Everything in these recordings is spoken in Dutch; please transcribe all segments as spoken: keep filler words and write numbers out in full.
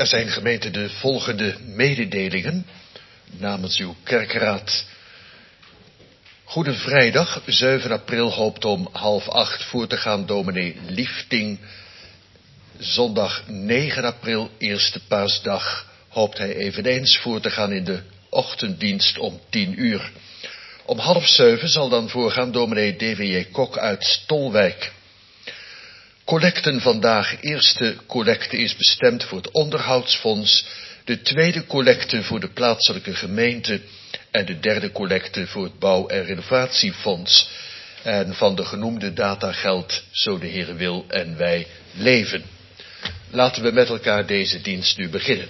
Er zijn gemeente de volgende mededelingen namens uw kerkraad. Goede Vrijdag, zeven april, hoopt om half acht voor te gaan dominee Liefting. Zondag negen april, eerste paasdag, hoopt hij eveneens voor te gaan in de ochtenddienst om tien uur. Om half zeven zal dan voorgaan dominee D W J Kok uit Stolwijk. Collecten vandaag. Eerste collecte is bestemd voor het onderhoudsfonds. De tweede collecte voor de plaatselijke gemeente. En de derde collecte voor het bouw- en renovatiefonds. En van de genoemde data geldt, zo de Heere wil en wij leven. Laten we met elkaar deze dienst nu beginnen.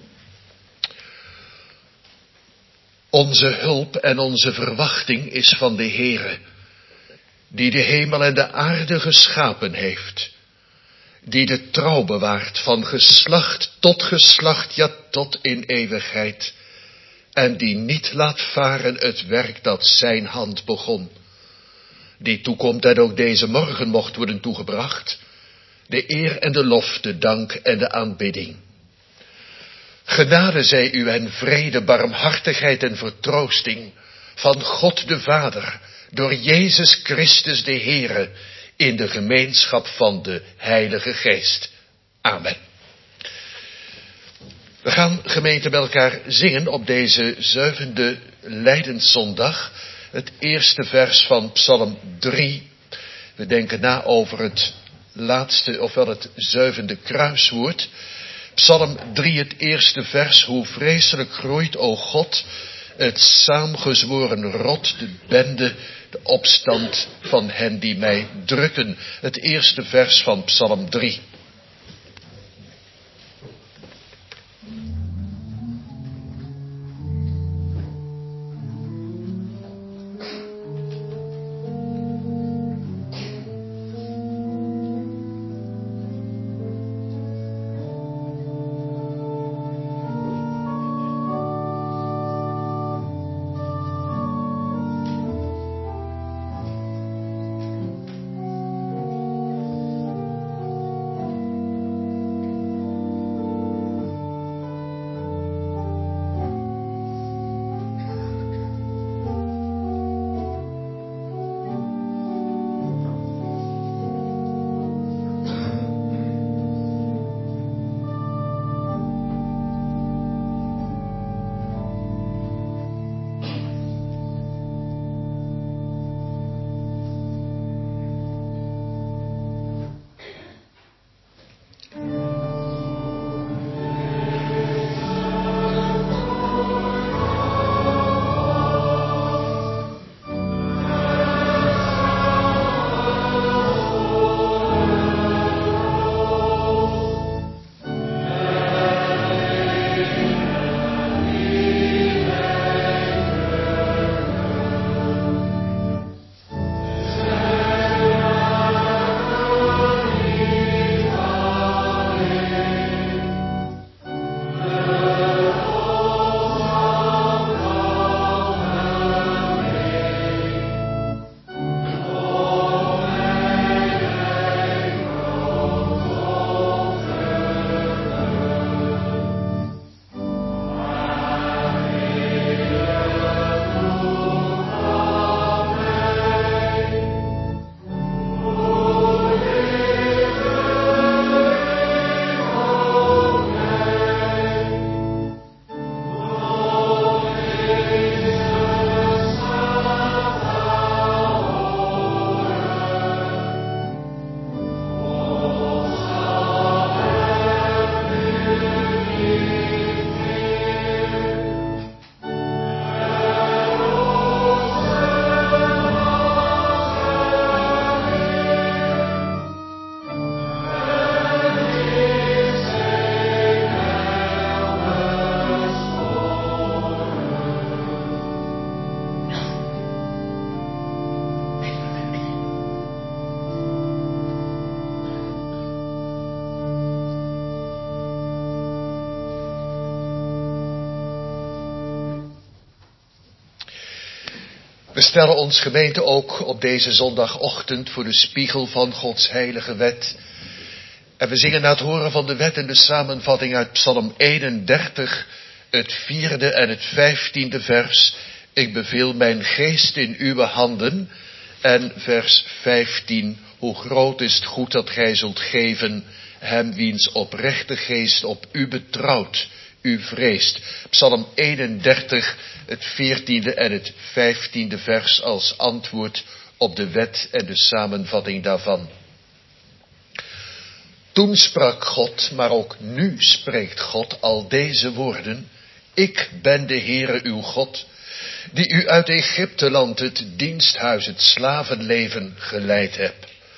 Onze hulp en onze verwachting is van de Heere, die de hemel en de aarde geschapen heeft, die de trouw bewaart van geslacht tot geslacht, ja tot in eeuwigheid, en die niet laat varen het werk dat zijn hand begon, die toekomt en ook deze morgen mocht worden toegebracht, de eer en de lof, de dank en de aanbidding. Genade zij u en vrede, barmhartigheid en vertroosting van God de Vader, door Jezus Christus de Heere, in de gemeenschap van de Heilige Geest. Amen. We gaan gemeente bij elkaar zingen op deze zevende Lijdenszondag, het eerste vers van Psalm drie. We denken na over het laatste, ofwel het zevende kruiswoord. Psalm drie, het eerste vers. Hoe vreselijk groeit, o God, het saamgezworen rot, de bende, de opstand van hen die mij drukken. Het eerste vers van Psalm drie. We stellen ons gemeente ook op deze zondagochtend voor de spiegel van Gods heilige wet En we zingen na het horen van de wet en de samenvatting uit Psalm eenendertig, het vierde en het vijftiende vers. Ik beveel mijn geest in uw handen. En vers vijftien, hoe groot is het goed dat gij zult geven hem wiens oprechte geest op u betrouwt, u vreest. Psalm eenendertig, het veertiende en het vijftiende vers als antwoord op de wet en de samenvatting daarvan. Toen sprak God, maar ook nu spreekt God al deze woorden. Ik ben de Heere uw God, die u uit Egypteland, het diensthuis, het slavenleven geleid heb.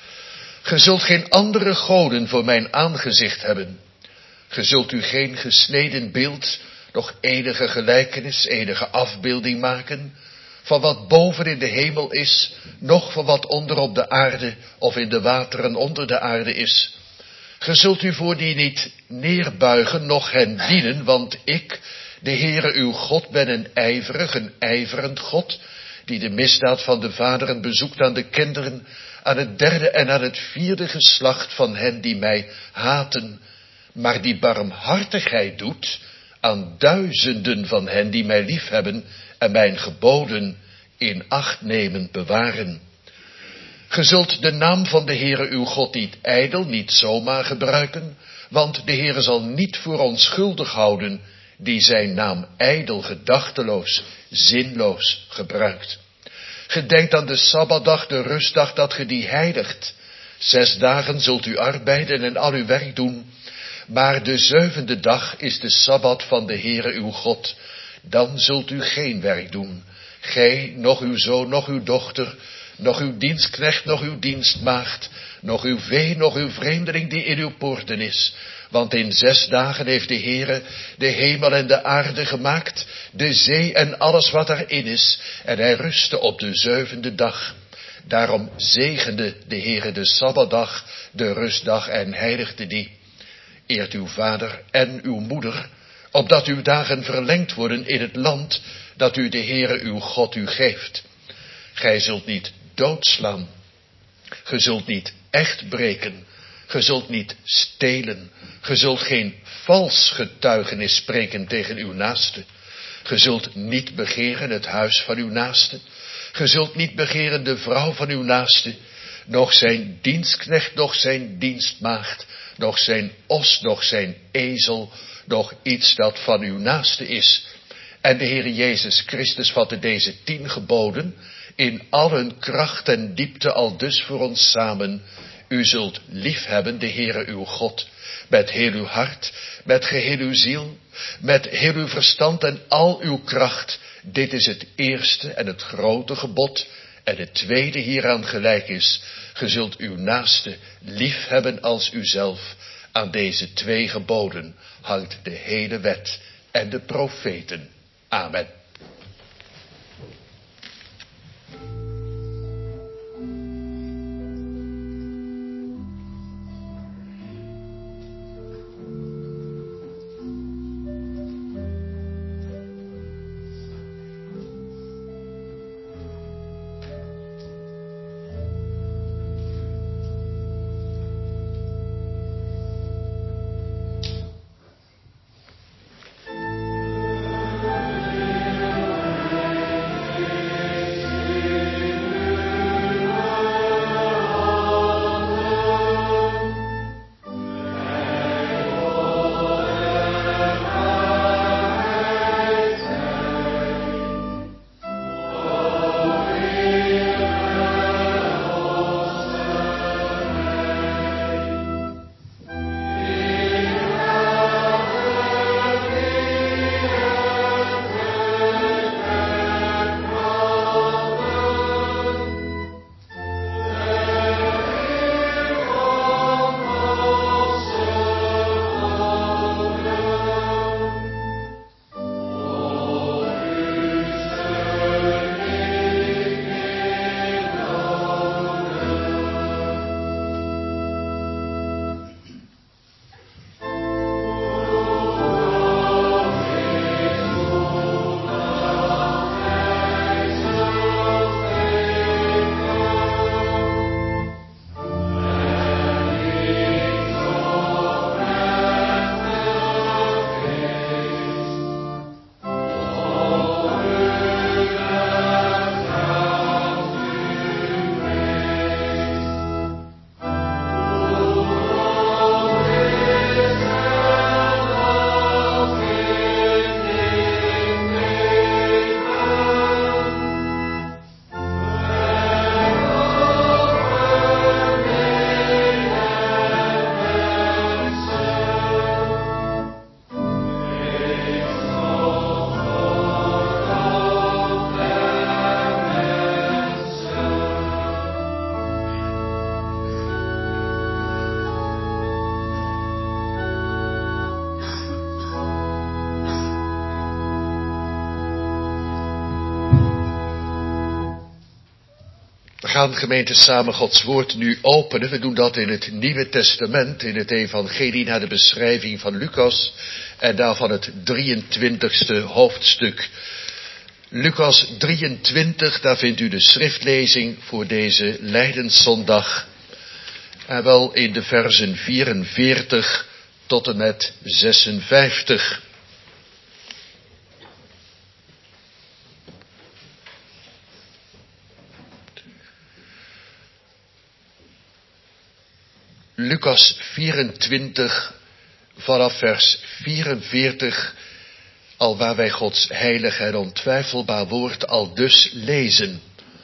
Ge zult geen andere goden voor mijn aangezicht hebben. Ge zult u geen gesneden beeld, nog enige gelijkenis, enige afbeelding maken, van wat boven in de hemel is, noch van wat onder op de aarde of in de wateren onder de aarde is. Ge zult u voor die niet neerbuigen, noch hen dienen, want ik, de Heere uw God, ben een ijverig, een ijverend God, die de misdaad van de vaderen bezoekt aan de kinderen, aan het derde en aan het vierde geslacht van hen die mij haten, maar die barmhartigheid doet aan duizenden van hen die mij liefhebben en mijn geboden in acht nemen bewaren. Ge zult de naam van de Heere uw God niet ijdel, niet zomaar gebruiken, want de Heere zal niet voor onschuldig houden die zijn naam ijdel, gedachteloos, zinloos gebruikt. Gedenkt aan de Sabbatdag, de rustdag, dat ge die heiligt. Zes dagen zult u arbeiden en al uw werk doen, maar de zevende dag is de Sabbat van de Heere uw God. Dan zult u geen werk doen, gij, noch uw zoon, noch uw dochter, noch uw dienstknecht, noch uw dienstmaagd, noch uw vee, noch uw vreemdeling die in uw poorten is. Want in zes dagen heeft de Heere de hemel en de aarde gemaakt, de zee en alles wat erin is, en hij rustte op de zevende dag. Daarom zegende de Heere de Sabbatdag, de rustdag, en heiligde die. Eert uw vader en uw moeder, opdat uw dagen verlengd worden in het land dat u de Heere uw God u geeft. Gij zult niet doodslaan, ge zult niet echt breken, ge zult niet stelen, ge zult geen vals getuigenis spreken tegen uw naaste, ge zult niet begeren het huis van uw naaste, ge zult niet begeren de vrouw van uw naaste, noch zijn dienstknecht, noch zijn dienstmaagd, noch zijn os, noch zijn ezel, noch iets dat van uw naaste is. En de Heere Jezus Christus vatte deze tien geboden in al hun kracht en diepte al dus voor ons samen. U zult liefhebben de Heere uw God, met heel uw hart, met geheel uw ziel, met heel uw verstand en al uw kracht. Dit is het eerste en het grote gebod. En het tweede hieraan gelijk is, ge zult uw naaste liefhebben als uzelf. Aan deze twee geboden hangt de hele wet en de profeten. Amen. gaan gemeente samen Gods woord nu openen. We doen dat in het Nieuwe Testament, in het evangelie naar de beschrijving van Lucas en daarvan het drieëntwintigste hoofdstuk. Lucas drieëntwintig, daar vindt u de schriftlezing voor deze Lijdenszondag. En wel in de versen vierenveertig tot en met zesenvijftig. Lucas vierentwintig, vanaf vers vierenveertig, al waar wij Gods heilig en ontwijfelbaar woord al dus lezen.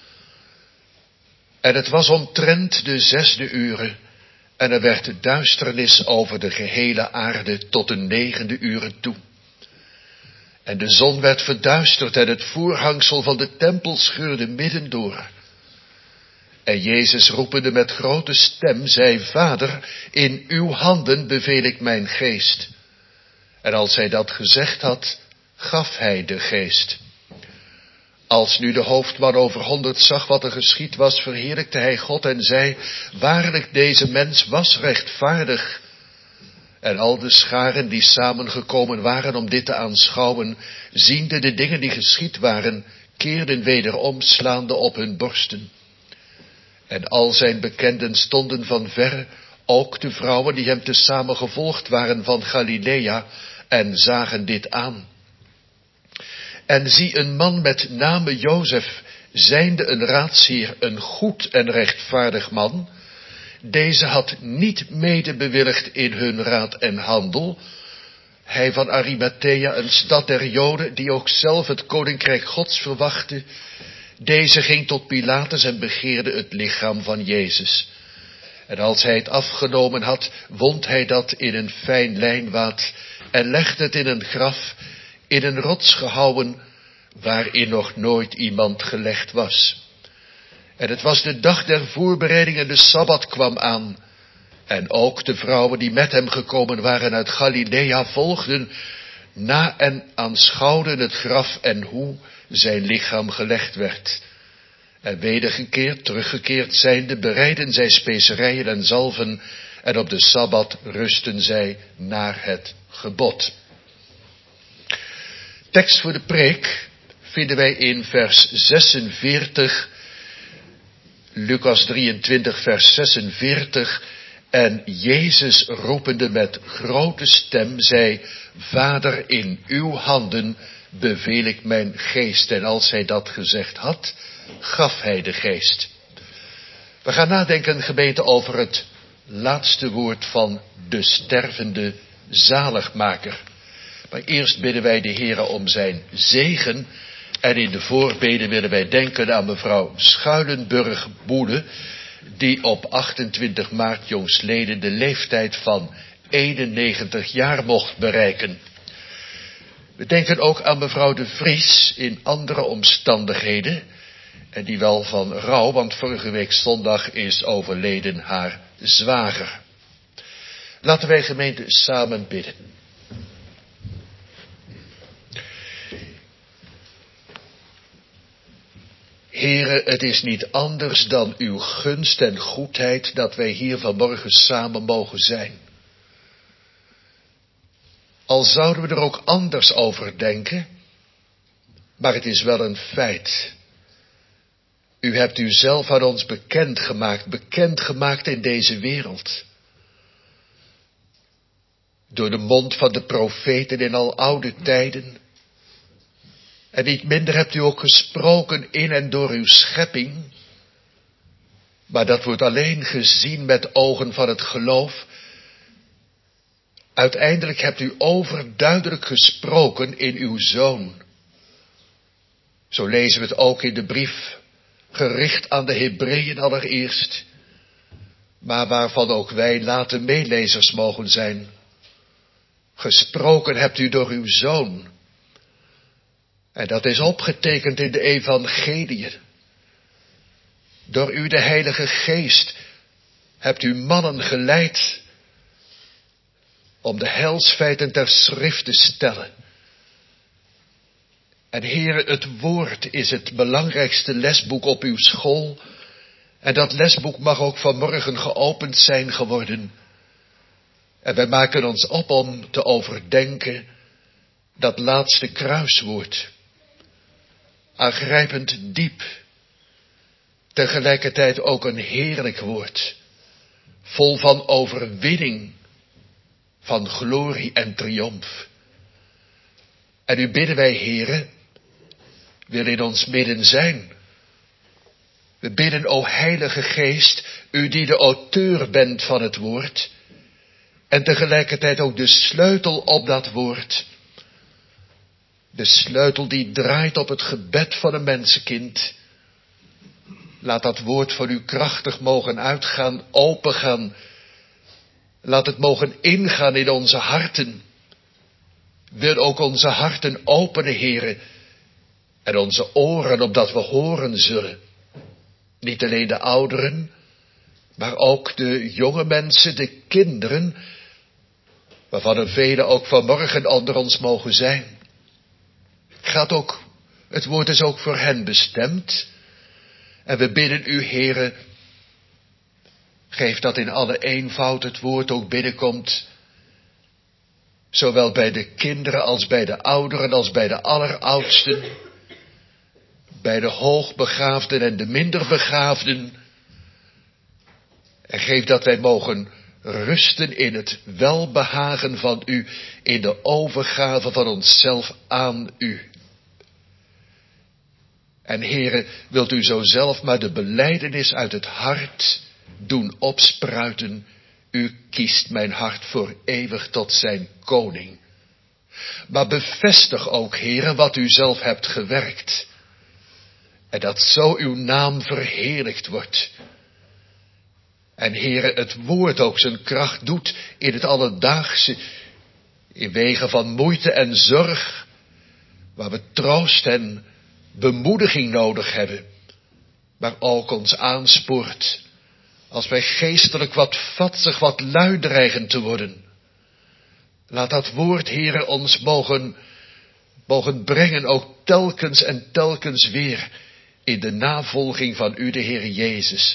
En het was omtrent de zesde uren, en er werd duisternis over de gehele aarde tot de negende uren toe. En de zon werd verduisterd en het voorhangsel van de tempel scheurde midden door. En Jezus roepende met grote stem, zei: Vader, in uw handen beveel ik mijn geest. En als hij dat gezegd had, gaf hij de geest. Als nu de hoofdman over honderd zag wat er geschied was, verheerlijkte hij God en zei: Waarlijk, deze mens was rechtvaardig. En al de scharen die samengekomen waren om dit te aanschouwen, ziende de dingen die geschied waren, keerden wederom, slaande op hun borsten. En al zijn bekenden stonden van verre, ook de vrouwen die hem tezamen gevolgd waren van Galilea, en zagen dit aan. En zie, een man met name Jozef, zijnde een raadsheer, een goed en rechtvaardig man, deze had niet mede bewilligd in hun raad en handel, hij van Arimathea, een stad der Joden, die ook zelf het koninkrijk Gods verwachtte. Deze ging tot Pilatus en begeerde het lichaam van Jezus. En als hij het afgenomen had, wond hij dat in een fijn lijnwaad en legde het in een graf, in een rots gehouwen, waarin nog nooit iemand gelegd was. En het was de dag der voorbereiding en de Sabbat kwam aan. En ook de vrouwen die met hem gekomen waren uit Galilea volgden na en aanschouwden het graf en hoe zijn lichaam gelegd werd. En wedergekeerd, teruggekeerd zijnde, bereidden zij specerijen en zalven, en op de Sabbat rusten zij naar het gebod. Tekst voor de preek vinden wij in vers zesenveertig, Lucas drieëntwintig vers zesenveertig, en Jezus roepende met grote stem zei: Vader, in uw handen beveel ik mijn geest. En als hij dat gezegd had, gaf hij de geest. We gaan nadenken, gemeente, over het laatste woord van de stervende zaligmaker. Maar eerst bidden wij de Heere om zijn zegen. En in de voorbeden willen wij denken aan mevrouw Schuilenburg-Boele, die op achtentwintig maart jongstleden de leeftijd van eenennegentig jaar mocht bereiken. We denken ook aan mevrouw de Vries in andere omstandigheden, en die wel van rouw, want vorige week zondag is overleden haar zwager. Laten wij, gemeente, samen bidden. Heere, het is niet anders dan uw gunst en goedheid dat wij hier vanmorgen samen mogen zijn. Al zouden we er ook anders over denken, maar het is wel een feit. U hebt uzelf aan ons bekendgemaakt, bekendgemaakt in deze wereld. Door de mond van de profeten in al oude tijden. En niet minder hebt u ook gesproken in en door uw schepping. Maar dat wordt alleen gezien met ogen van het geloof. Uiteindelijk hebt u overduidelijk gesproken in uw Zoon. Zo lezen we het ook in de brief, gericht aan de Hebreeën allereerst, maar waarvan ook wij later meelezers mogen zijn. Gesproken hebt u door uw Zoon. En dat is opgetekend in de evangeliën. Door u, de Heilige Geest, hebt u mannen geleid om de heilsfeiten ter schrift te stellen. En Heere, het woord is het belangrijkste lesboek op uw school. En dat lesboek mag ook vanmorgen geopend zijn geworden. En wij maken ons op om te overdenken dat laatste kruiswoord. Aangrijpend diep. Tegelijkertijd ook een heerlijk woord. Vol van overwinning. Van glorie en triomf. En u bidden wij, Heere, wil in ons midden zijn. We bidden, o Heilige Geest, u die de auteur bent van het woord. En tegelijkertijd ook de sleutel op dat woord. De sleutel die draait op het gebed van een mensenkind. Laat dat woord van u krachtig mogen uitgaan, opengaan. Laat het mogen ingaan in onze harten. Wil ook onze harten openen, Heere. En onze oren, opdat we horen zullen. Niet alleen de ouderen, maar ook de jonge mensen, de kinderen, waarvan er velen ook vanmorgen onder ons mogen zijn. Gaat ook, het woord is ook voor hen bestemd. En we bidden u, Heere, geef dat in alle eenvoud het woord ook binnenkomt. Zowel bij de kinderen als bij de ouderen als bij de alleroudsten. Bij de hoogbegaafden en de minderbegaafden. En geef dat wij mogen rusten in het welbehagen van u, in de overgave van onszelf aan u. En Heere, wilt u zo zelf maar de belijdenis uit het hart doen opspruiten. U kiest mijn hart voor eeuwig tot zijn koning. Maar bevestig ook, Heere, wat u zelf hebt gewerkt. En dat zo uw naam verheerlijkt wordt. En Heere, het woord ook zijn kracht doet in het alledaagse, in wegen van moeite en zorg, waar we troost en bemoediging nodig hebben, maar ook ons aanspoort, als wij geestelijk wat vatsig, wat lui dreigen te worden. Laat dat woord, Heere, ons mogen, mogen brengen, ook telkens en telkens weer, in de navolging van u, de Heer Jezus.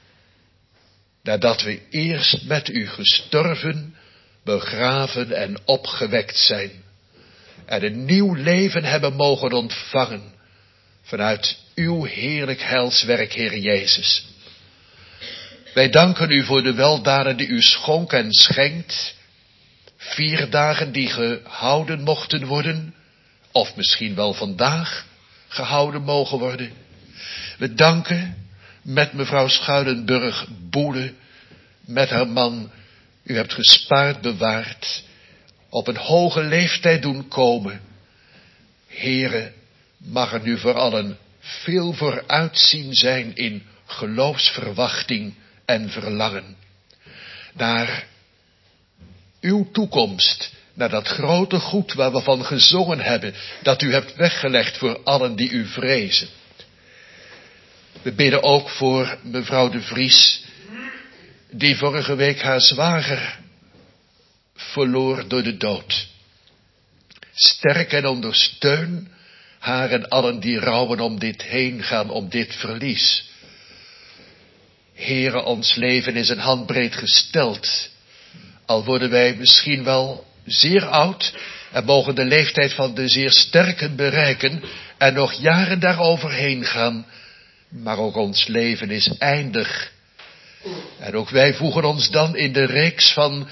Nadat we eerst met u gestorven, begraven en opgewekt zijn. En een nieuw leven hebben mogen ontvangen. Vanuit uw heerlijk heilswerk, Heer Jezus. Wij danken u voor de weldaden die u schonk en schenkt. Vier dagen die gehouden mochten worden. Of misschien wel vandaag gehouden mogen worden. We danken met mevrouw Schuilenburg-Boele, met haar man. U hebt gespaard, bewaard. Op een hoge leeftijd doen komen. Heere, mag er nu voor allen veel vooruitzien zijn in geloofsverwachting en verlangen. Naar uw toekomst, naar dat grote goed waar we van gezongen hebben, dat u hebt weggelegd voor allen die u vrezen. We bidden ook voor mevrouw de Vries, die vorige week haar zwager verloor door de dood. Sterk en ondersteun haar en allen die rouwen om dit heen gaan, om dit verlies. Heere, ons leven is een handbreed gesteld. Al worden wij misschien wel zeer oud en mogen de leeftijd van de zeer sterken bereiken en nog jaren daaroverheen gaan. Maar ook ons leven is eindig. En ook wij voegen ons dan in de reeks van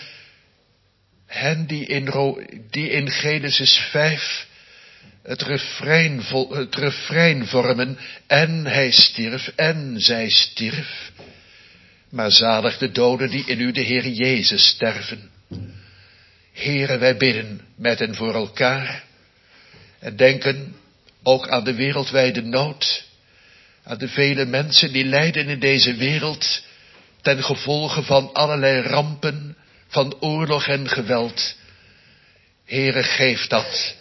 hen die in, die in Genesis vijf het refrein, het refrein vormen. En hij stierf en zij stierf. Maar zalig de doden die in u, de Heer Jezus, sterven. Heere, wij bidden met en voor elkaar. En denken ook aan de wereldwijde nood. Aan de vele mensen die lijden in deze wereld ten gevolge van allerlei rampen, van oorlog en geweld. Heere, geef dat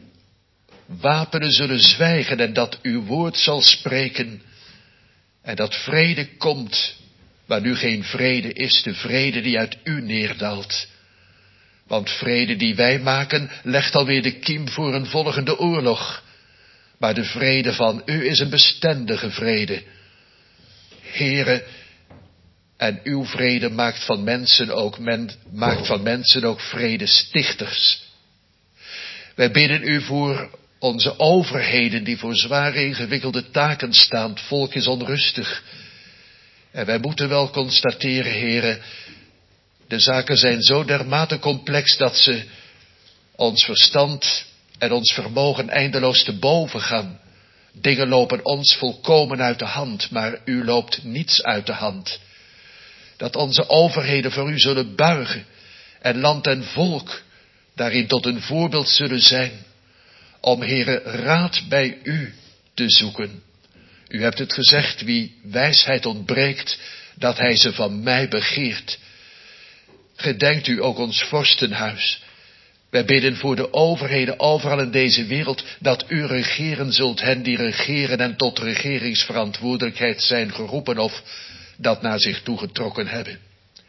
wapenen zullen zwijgen en dat uw woord zal spreken. En dat vrede komt, waar nu geen vrede is, de vrede die uit u neerdaalt. Want vrede die wij maken, legt alweer de kiem voor een volgende oorlog. Maar de vrede van u is een bestendige vrede. Heere, en uw vrede maakt van mensen ook, men, maakt van mensen ook vredestichters. Wij bidden u voor onze overheden die voor zware ingewikkelde taken staan. Het volk is onrustig. En wij moeten wel constateren, Heere, de zaken zijn zo dermate complex dat ze ons verstand en ons vermogen eindeloos te boven gaan. Dingen lopen ons volkomen uit de hand, maar u loopt niets uit de hand. Dat onze overheden voor u zullen buigen en land en volk daarin tot een voorbeeld zullen zijn, om, Heere, raad bij u te zoeken. U hebt het gezegd, wie wijsheid ontbreekt, dat hij ze van mij begeert. Gedenkt u ook ons vorstenhuis. Wij bidden voor de overheden overal in deze wereld, dat u regeren zult hen die regeren en tot regeringsverantwoordelijkheid zijn geroepen of dat naar zich toegetrokken hebben.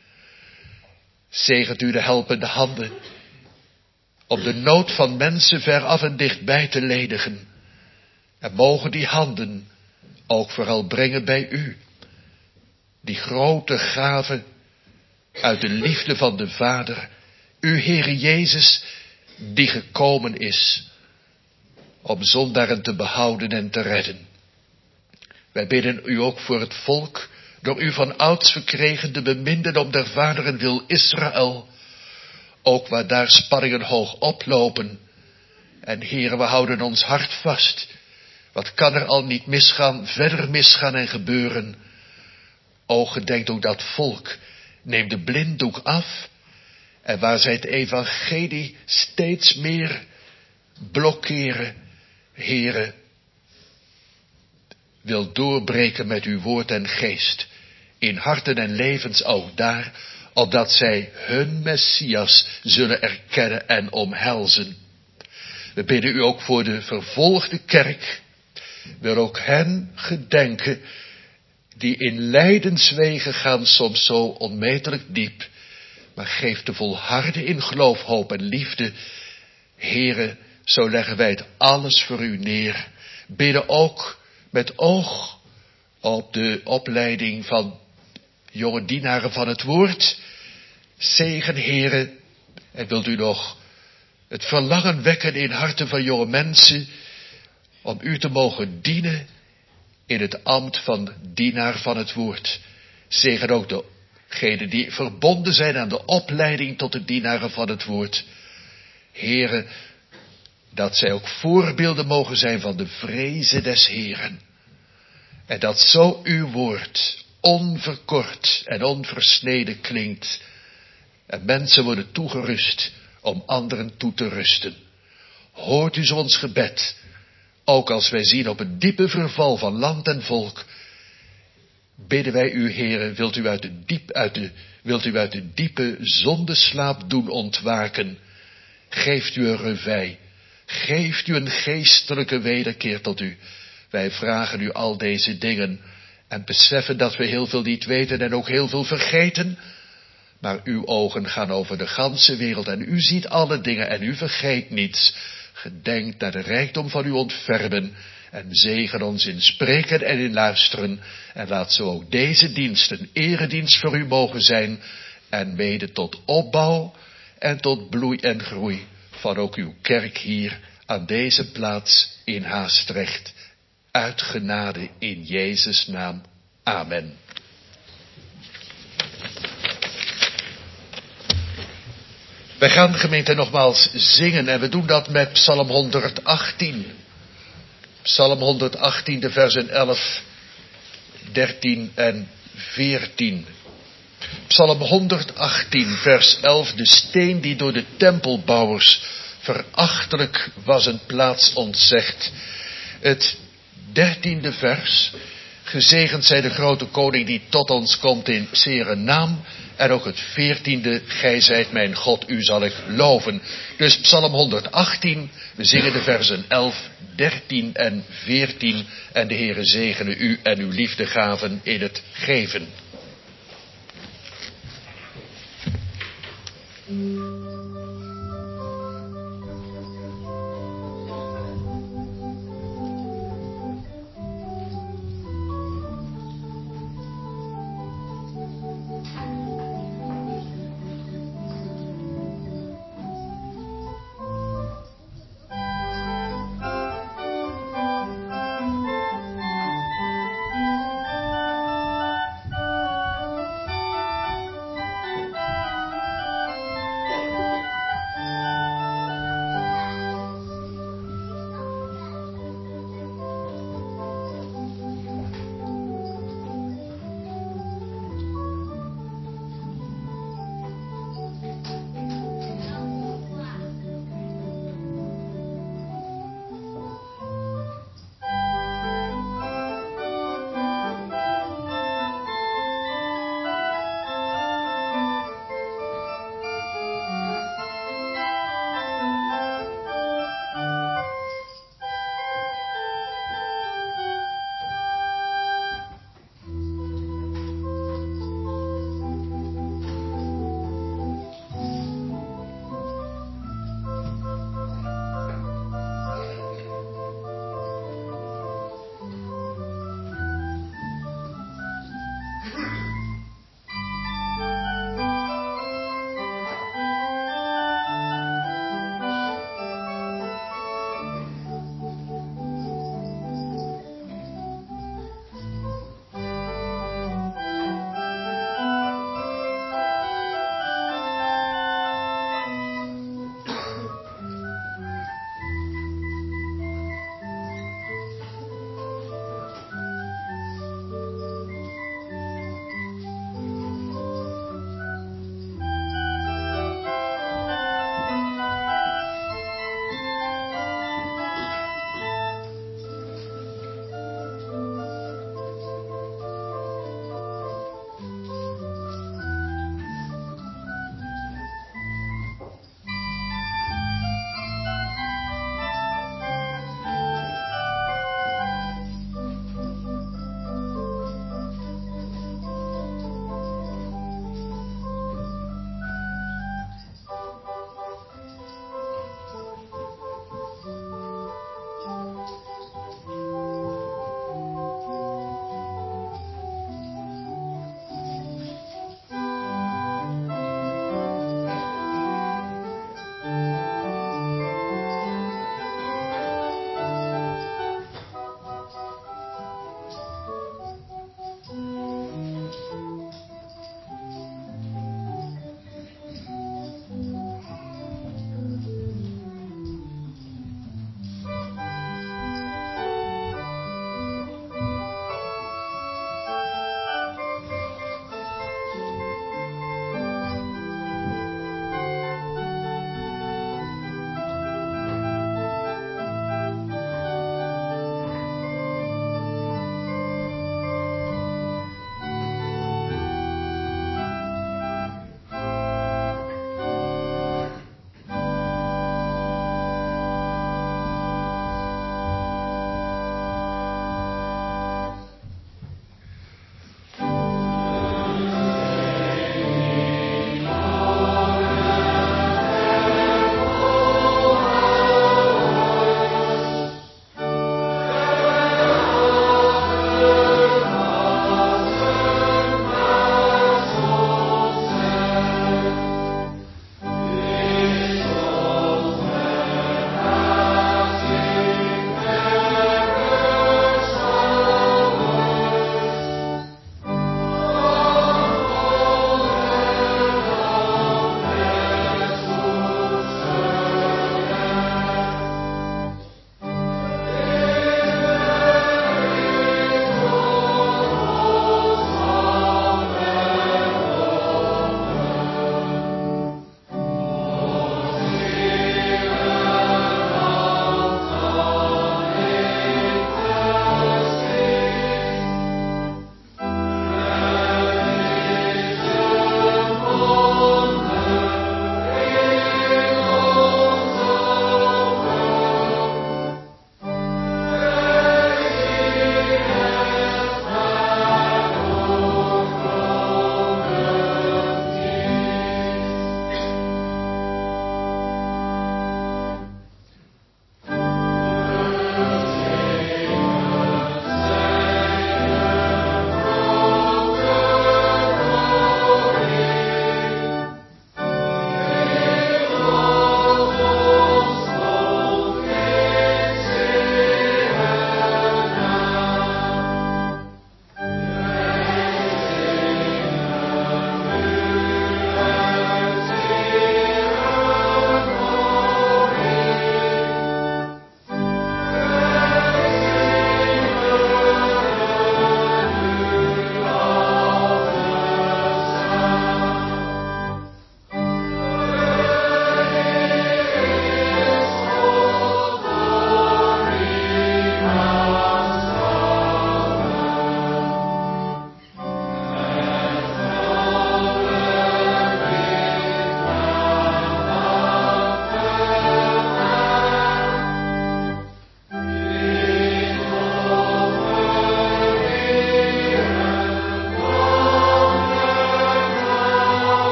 Zegent u de helpende handen, om de nood van mensen veraf en dichtbij te ledigen. En mogen die handen ook vooral brengen bij u, die grote gave uit de liefde van de Vader, u Heere Jezus, die gekomen is om zondaren te behouden en te redden. Wij bidden u ook voor het volk, door u van ouds verkregen de beminden om der vaderen wil Israël, ook waar daar spanningen hoog oplopen. En Heere, we houden ons hart vast. Wat kan er al niet misgaan, verder misgaan en gebeuren? O, gedenkt ook dat volk, neem de blinddoek af. En waar zij het evangelie steeds meer blokkeren, Heere, wil doorbreken met uw woord en geest, in harten en levens ook daar, opdat zij hun Messias zullen erkennen en omhelzen. We bidden u ook voor de vervolgde kerk, wil ook hen gedenken, die in lijdenswegen gaan, soms zo onmetelijk diep, maar geef te volharden in geloof, hoop en liefde. Heere, zo leggen wij het alles voor u neer. Bidden ook met oog op de opleiding van jonge dienaren van het woord. Zegen, Heere, en wilt u nog het verlangen wekken in harten van jonge mensen, om u te mogen dienen in het ambt van dienaar van het woord. Zegen ook degenen die verbonden zijn aan de opleiding tot de dienaren van het woord. Heere, dat zij ook voorbeelden mogen zijn van de vrezen des Heeren. En dat zo uw woord onverkort en onversneden klinkt. En mensen worden toegerust om anderen toe te rusten. Hoort u zo ons gebed, ook als wij zien op het diepe verval van land en volk. Bidden wij u, Heere, wilt u uit de, diep, uit de, wilt u uit de diepe zondeslaap doen ontwaken. Geeft u een revij, geeft u een geestelijke wederkeer tot u. Wij vragen u al deze dingen en beseffen dat we heel veel niet weten en ook heel veel vergeten. Maar uw ogen gaan over de ganse wereld en u ziet alle dingen en u vergeet niets. Gedenk naar de rijkdom van uw ontfermen en zegen ons in spreken en in luisteren. En laat zo ook deze dienst een eredienst voor u mogen zijn en mede tot opbouw en tot bloei en groei van ook uw kerk hier aan deze plaats in Haastrecht. Uit genade in Jezus' naam. Amen. Wij gaan, gemeente, nogmaals zingen en we doen dat met Psalm honderdachttien. Psalm honderdachttien, de versen elf, dertien en veertien. Psalm honderdachttien, vers elf. De steen die door de tempelbouwers verachtelijk was een plaats ontzegd. Het dertiende vers. Gezegend zij de grote koning die tot ons komt in zere naam. En ook het veertiende, gij zijt mijn God, u zal ik loven. Dus Psalm honderdachttien, we zingen de versen elf, dertien en veertien. En de Heere zegene u en uw liefdegaven in het geven.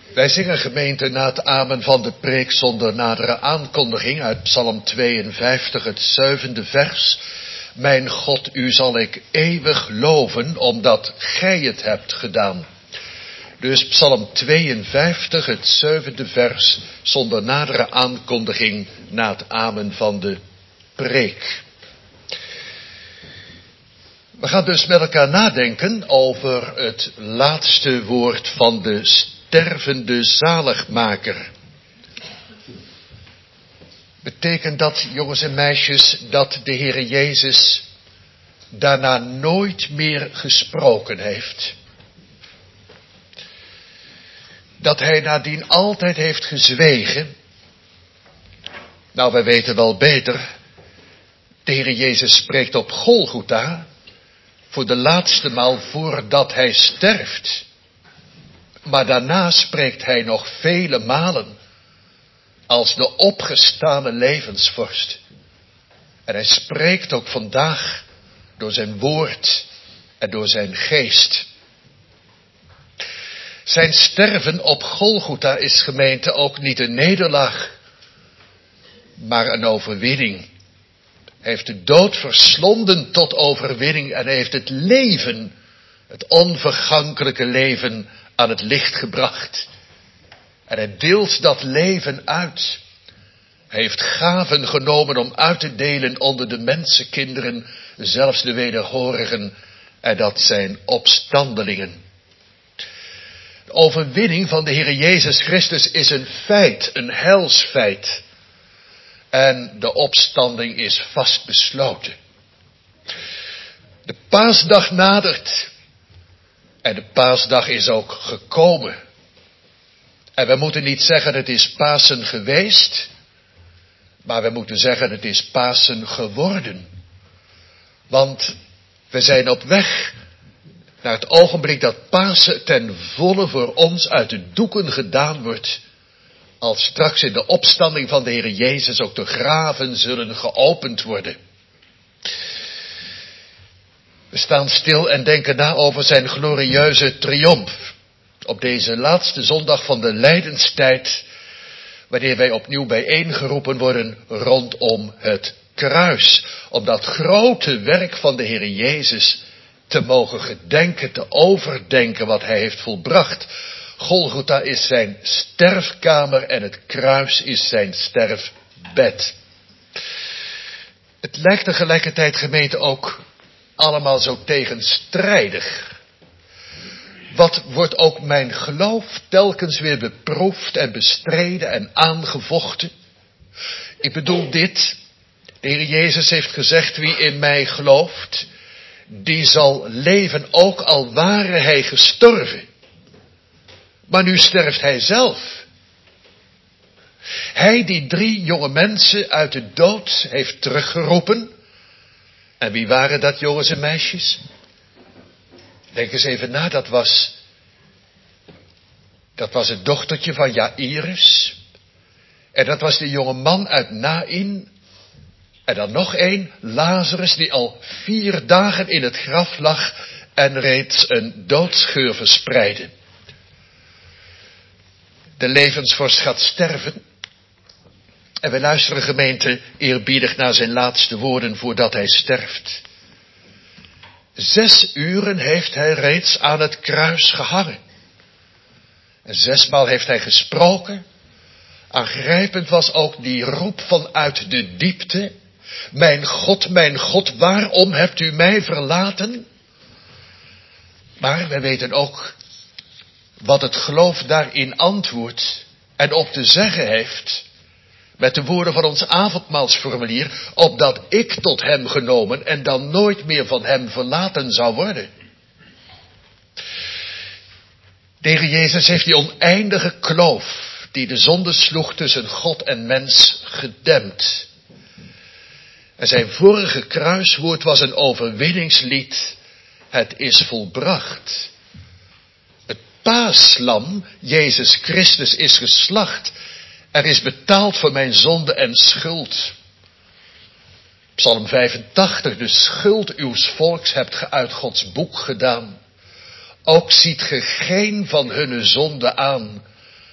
Wij zingen gemeente na het amen van de preek zonder nadere aankondiging uit Psalm tweeënvijftig, het zevende vers. Mijn God, u zal ik eeuwig loven, omdat gij het hebt gedaan. Dus Psalm tweeënvijftig, het zevende vers, zonder nadere aankondiging na het amen van de preek. We gaan dus met elkaar nadenken over het laatste woord van de stervende zaligmaker. Betekent dat, jongens en meisjes, dat de Heere Jezus daarna nooit meer gesproken heeft? Dat hij nadien altijd heeft gezwegen? Nou, wij weten wel beter. De Heere Jezus spreekt op Golgotha voor de laatste maal voordat hij sterft. Maar daarna spreekt hij nog vele malen als de opgestane levensvorst. En hij spreekt ook vandaag door zijn woord en door zijn geest. Zijn sterven op Golgotha is, gemeente, ook niet een nederlaag, maar een overwinning. Hij heeft de dood verslonden tot overwinning en hij heeft het leven, het onvergankelijke leven, aan het licht gebracht. En hij deelt dat leven uit. Hij heeft gaven genomen om uit te delen onder de mensenkinderen, zelfs de wederhorigen, en dat zijn opstandelingen. De overwinning van de Heere Jezus Christus is een feit, een heilsfeit. En de opstanding is vastbesloten. De paasdag nadert. En de paasdag is ook gekomen. En we moeten niet zeggen het is Pasen geweest, maar we moeten zeggen het is Pasen geworden. Want we zijn op weg naar het ogenblik dat Pasen ten volle voor ons uit de doeken gedaan wordt, als straks in de opstanding van de Heere Jezus ook de graven zullen geopend worden. We staan stil en denken na over zijn glorieuze triomf op deze laatste zondag van de lijdenstijd, wanneer wij opnieuw bijeengeroepen worden rondom het kruis, om dat grote werk van de Heere Jezus te mogen gedenken, te overdenken wat hij heeft volbracht. Golgotha is zijn sterfkamer en het kruis is zijn sterfbed. Het lijkt tegelijkertijd, gemeente, ook allemaal zo tegenstrijdig. Wat wordt ook mijn geloof telkens weer beproefd en bestreden en aangevochten? Ik bedoel dit, de Heer Jezus heeft gezegd, wie in mij gelooft, die zal leven ook al ware hij gestorven. Maar nu sterft hij zelf. Hij die drie jonge mensen uit de dood heeft teruggeroepen. En wie waren dat, jongens en meisjes? Denk eens even na, dat was, dat was het dochtertje van Jairus. En dat was de jonge man uit Naïn. En dan nog één, Lazarus, die al vier dagen in het graf lag en reeds een doodsgeur verspreidde. De levensvorst gaat sterven. En we luisteren, gemeente, eerbiedig naar zijn laatste woorden voordat hij sterft. Zes uren heeft hij reeds aan het kruis gehangen. En zesmaal heeft hij gesproken. Aangrijpend was ook die roep vanuit de diepte. Mijn God, mijn God, waarom hebt u mij verlaten? Maar we weten ook wat het geloof daarin antwoordt en op te zeggen heeft, met de woorden van ons avondmaalsformulier, opdat ik tot hem genomen en dan nooit meer van hem verlaten zou worden. De Heer Jezus heeft die oneindige kloof die de zonde sloeg tussen God en mens gedempt. En zijn vorige kruiswoord was een overwinningslied. Het is volbracht. Het paaslam, Jezus Christus, is geslacht. Er is betaald voor mijn zonde en schuld. Psalm vijfentachtig, de schuld uws volks hebt ge uit Gods boek gedaan. Ook ziet ge geen van hunne zonde aan.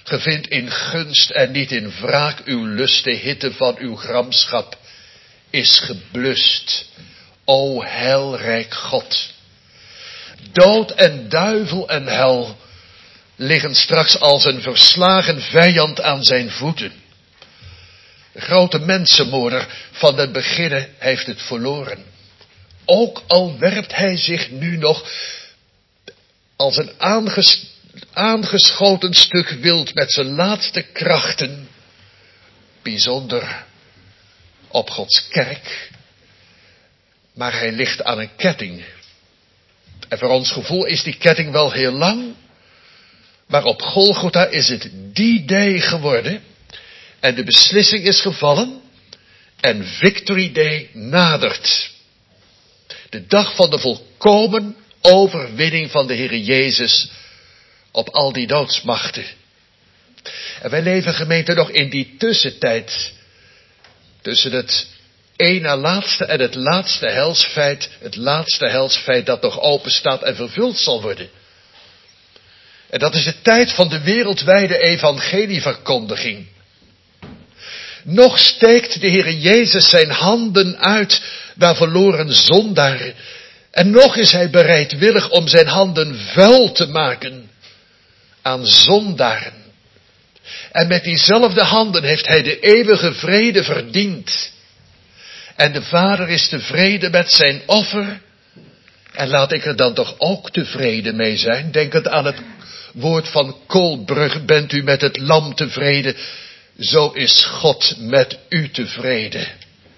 Ge vindt in gunst en niet in wraak uw lust, de hitte van uw gramschap is geblust. O heilrijk God. Dood en duivel en hel liggen straks als een verslagen vijand aan zijn voeten. De grote mensenmoorder van het beginnen heeft het verloren. Ook al werpt hij zich nu nog als een aanges, aangeschoten stuk wild met zijn laatste krachten, bijzonder op Gods kerk, maar hij ligt aan een ketting. En voor ons gevoel is die ketting wel heel lang, maar op Golgotha is het die day geworden en de beslissing is gevallen en Victory Day nadert. De dag van de volkomen overwinning van de Heere Jezus op al die doodsmachten. En wij leven, gemeente, nog in die tussentijd tussen het ene laatste en het laatste helsfeit, het laatste helsfeit dat nog open staat en vervuld zal worden. En dat is de tijd van de wereldwijde evangelieverkondiging. Nog steekt de Heere Jezus zijn handen uit naar verloren zondaren. En nog is hij bereidwillig om zijn handen vuil te maken aan zondaren. En met diezelfde handen heeft hij de eeuwige vrede verdiend. En de Vader is tevreden met zijn offer. En laat ik er dan toch ook tevreden mee zijn. Denkend aan het woord van Koolbrug, bent u met het lam tevreden, zo is God met u tevreden.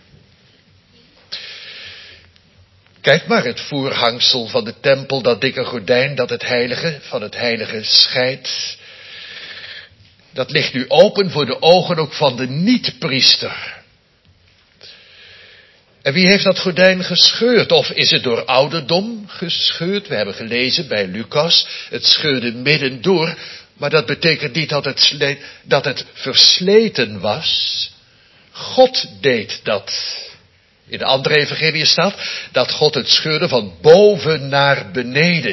Kijk maar, het voorhangsel van de tempel, dat dikke gordijn dat het heilige van het heilige scheidt. Dat ligt nu open voor de ogen ook van de niet-priester. En wie heeft dat gordijn gescheurd? Of is het door ouderdom gescheurd? We hebben gelezen bij Lucas, het scheurde midden door. Maar dat betekent niet dat het, sle- dat het versleten was. God deed dat. In de andere evangelie staat dat God het scheurde van boven naar beneden.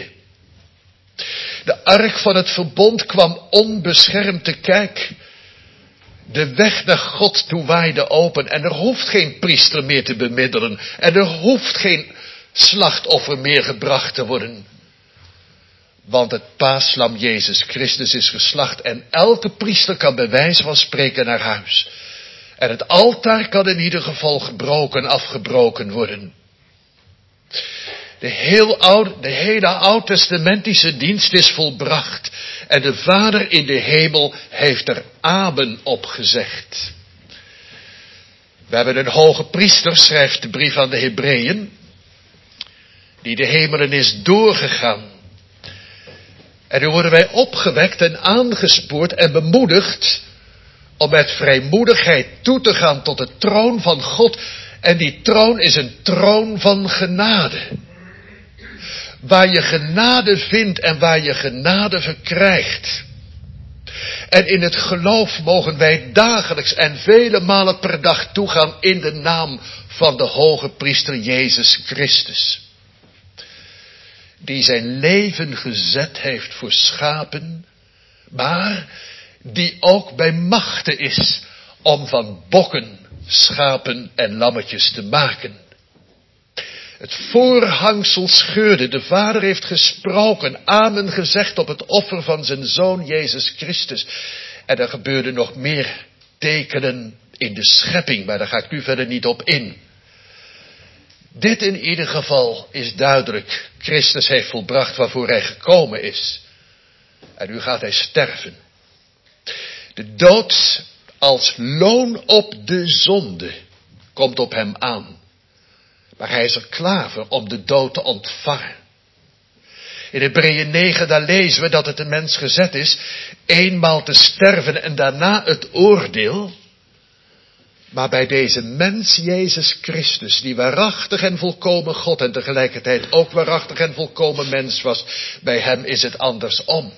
De ark van het verbond kwam onbeschermd te kijk. De weg naar God toe waaide open en er hoeft geen priester meer te bemiddelen. En er hoeft geen slachtoffer meer gebracht te worden. Want het paaslam Jezus Christus is geslacht en elke priester kan bij wijze van spreken naar huis. En het altaar kan in ieder geval gebroken, afgebroken worden. De, heel oude, de hele oud-testamentische dienst is volbracht. En de Vader in de hemel heeft er amen op gezegd. We hebben een hoge priester, schrijft de brief aan de Hebreeën, die de hemelen is doorgegaan. En nu worden wij opgewekt en aangespoord en bemoedigd om met vrijmoedigheid toe te gaan tot de troon van God. En die troon is een troon van genade. Waar je genade vindt en waar je genade verkrijgt. En in het geloof mogen wij dagelijks en vele malen per dag toegaan in de naam van de hoge priester Jezus Christus. Die zijn leven gezet heeft voor schapen, maar die ook bij machte is om van bokken, schapen en lammetjes te maken. Het voorhangsel scheurde, de Vader heeft gesproken, amen gezegd op het offer van zijn Zoon Jezus Christus. En er gebeurden nog meer tekenen in de schepping, maar daar ga ik nu verder niet op in. Dit in ieder geval is duidelijk. Christus heeft volbracht waarvoor hij gekomen is. En nu gaat hij sterven. De dood als loon op de zonde komt op hem aan. Maar hij is er klaar voor om de dood te ontvangen. In Hebreeën negen, daar lezen we dat het de mens gezet is eenmaal te sterven en daarna het oordeel. Maar bij deze mens Jezus Christus, die waarachtig en volkomen God en tegelijkertijd ook waarachtig en volkomen mens was, bij hem is het andersom.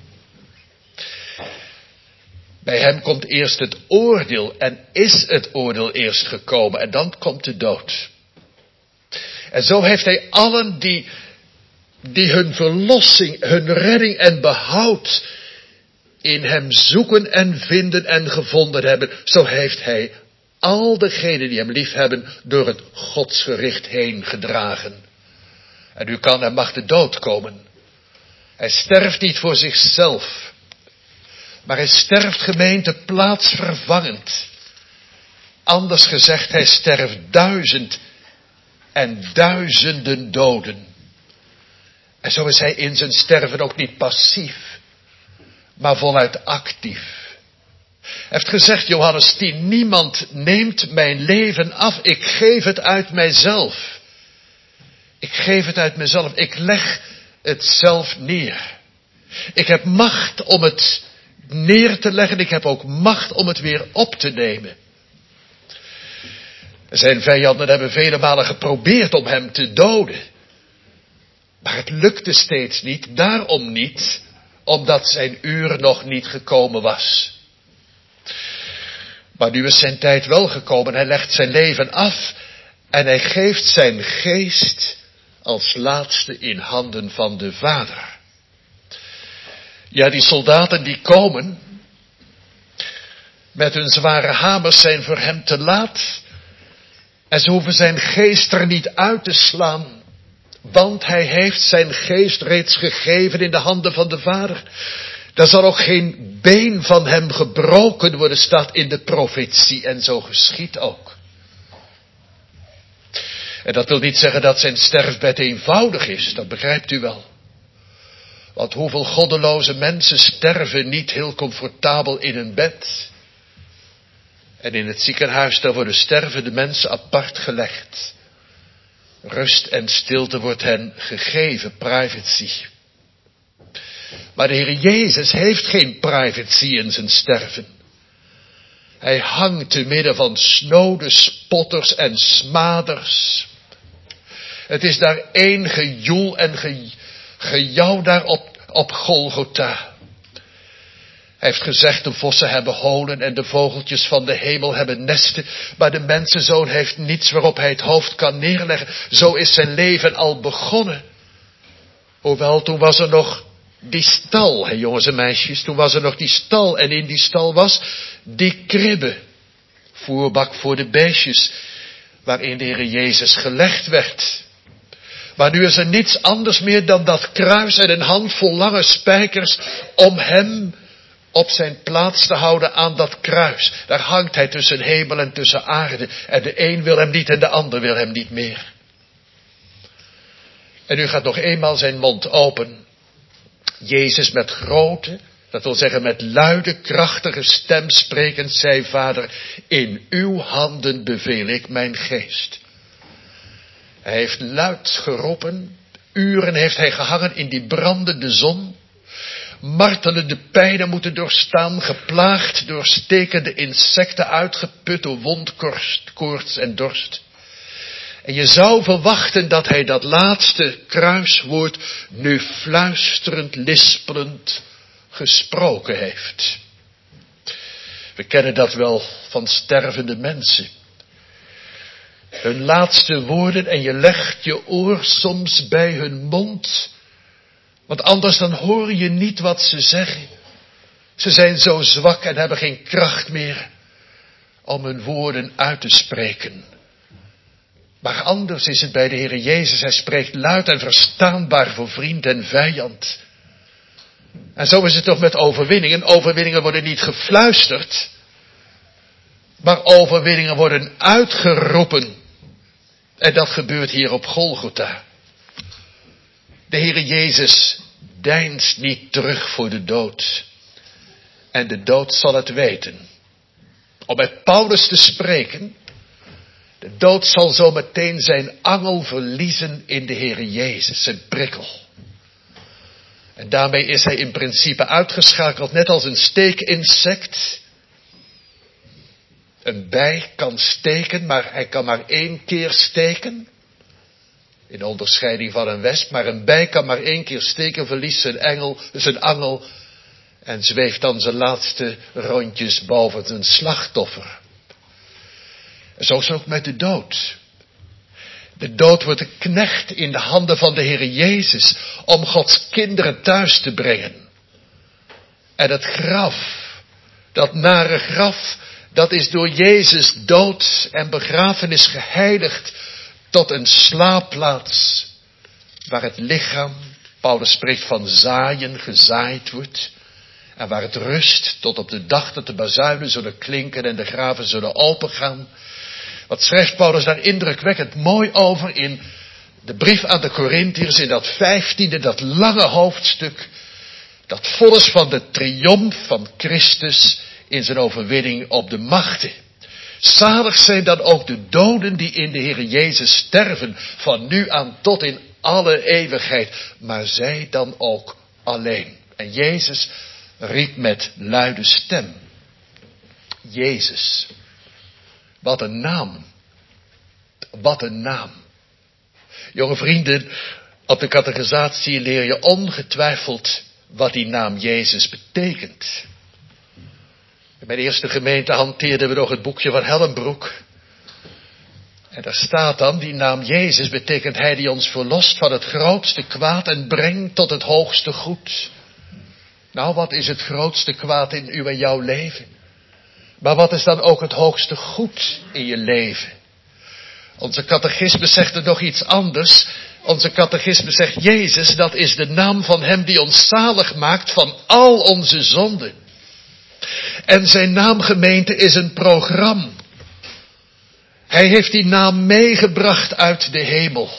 Bij hem komt eerst het oordeel en is het oordeel eerst gekomen en dan komt de dood. En zo heeft hij allen die, die hun verlossing, hun redding en behoud in hem zoeken en vinden en gevonden hebben, zo heeft hij al degenen die hem lief hebben door het godsgericht heen gedragen. En nu kan en mag de dood komen. Hij sterft niet voor zichzelf, maar hij sterft, gemeente, plaatsvervangend. Anders gezegd, hij sterft duizend en duizenden doden. En zo is hij in zijn sterven ook niet passief, maar voluit actief. Hij heeft gezegd, Johannes tien, niemand neemt mijn leven af, ik geef het uit mijzelf. Ik geef het uit mezelf, ik leg het zelf neer. Ik heb macht om het neer te leggen, ik heb ook macht om het weer op te nemen. Zijn vijanden hebben vele malen geprobeerd om hem te doden. Maar het lukte steeds niet, daarom niet, omdat zijn uur nog niet gekomen was. Maar nu is zijn tijd wel gekomen, hij legt zijn leven af en hij geeft zijn geest als laatste in handen van de Vader. Ja, die soldaten die komen met hun zware hamers zijn voor hem te laat en ze hoeven zijn geest er niet uit te slaan. Want hij heeft zijn geest reeds gegeven in de handen van de Vader. Er zal ook geen been van hem gebroken worden, staat in de profetie. En zo geschiet ook. En dat wil niet zeggen dat zijn sterfbed eenvoudig is, dat begrijpt u wel. Want hoeveel goddeloze mensen sterven niet heel comfortabel in een bed. En in het ziekenhuis, daar worden stervende mensen apart gelegd. Rust en stilte wordt hen gegeven, privacy. Maar de Heer Jezus heeft geen privacy in zijn sterven. Hij hangt te midden van snode spotters en smaders. Het is daar één gejoel en ge, gejouw daar op, op Golgotha. Hij heeft gezegd, de vossen hebben holen en de vogeltjes van de hemel hebben nesten, maar de mensenzoon heeft niets waarop hij het hoofd kan neerleggen. Zo is zijn leven al begonnen. Hoewel, toen was er nog die stal, hè jongens en meisjes, toen was er nog die stal en in die stal was die kribbe, voerbak voor de beestjes, waarin de Heer Jezus gelegd werd. Maar nu is er niets anders meer dan dat kruis en een handvol lange spijkers om hem op zijn plaats te houden aan dat kruis. Daar hangt hij tussen hemel en tussen aarde. En de een wil hem niet en de ander wil hem niet meer. En nu gaat nog eenmaal zijn mond open. Jezus met grote, dat wil zeggen met luide, krachtige stem sprekend, zei: Vader, in uw handen beveel ik mijn geest. Hij heeft luid geroepen. Uren heeft hij gehangen in die brandende zon. Martelende pijnen moeten doorstaan, geplaagd door stekende insecten, uitgeput door wondkorst, koorts en dorst. En je zou verwachten dat hij dat laatste kruiswoord nu fluisterend, lispelend gesproken heeft. We kennen dat wel van stervende mensen. Hun laatste woorden en je legt je oor soms bij hun mond. Want anders dan hoor je niet wat ze zeggen. Ze zijn zo zwak en hebben geen kracht meer om hun woorden uit te spreken. Maar anders is het bij de Heer Jezus. Hij spreekt luid en verstaanbaar voor vriend en vijand. En zo is het toch met overwinningen. Overwinningen worden niet gefluisterd, maar overwinningen worden uitgeroepen. En dat gebeurt hier op Golgotha. De Heer Jezus deinst niet terug voor de dood. En de dood zal het weten. Om met Paulus te spreken, de dood zal zo meteen zijn angel verliezen in de Heer Jezus, zijn prikkel. En daarmee is hij in principe uitgeschakeld, net als een steekinsect. Een bij kan steken, maar hij kan maar één keer steken. In onderscheiding van een wesp, maar een bij kan maar één keer steken, verliest zijn, engel, zijn angel en zweeft dan zijn laatste rondjes boven zijn slachtoffer. En zo is het ook met de dood. De dood wordt een knecht in de handen van de Heer Jezus om Gods kinderen thuis te brengen. En het graf, dat nare graf, dat is door Jezus dood en begrafenis geheiligd tot een slaapplaats, waar het lichaam, Paulus spreekt van zaaien, gezaaid wordt, en waar het rust tot op de dag dat de bazuinen zullen klinken en de graven zullen opengaan. Wat schrijft Paulus daar indrukwekkend mooi over in de brief aan de Korintiërs, in dat vijftiende, dat lange hoofdstuk, dat vol is van de triomf van Christus in zijn overwinning op de machten. Zalig zijn dan ook de doden die in de Heere Jezus sterven, van nu aan tot in alle eeuwigheid, maar zij dan ook alleen. En Jezus riep met luide stem. Jezus. Wat een naam. Wat een naam. Jonge vrienden, op de catechisatie leer je ongetwijfeld wat die naam Jezus betekent. In mijn eerste gemeente hanteerden we nog het boekje van Hellenbroek. En daar staat dan, die naam Jezus betekent hij die ons verlost van het grootste kwaad en brengt tot het hoogste goed. Nou, wat is het grootste kwaad in uw en jouw leven? Maar wat is dan ook het hoogste goed in je leven? Onze catechisme zegt er nog iets anders. Onze catechisme zegt, Jezus, dat is de naam van hem die ons zalig maakt van al onze zonden. En zijn naamgemeente is een programma. Hij heeft die naam meegebracht uit de hemel.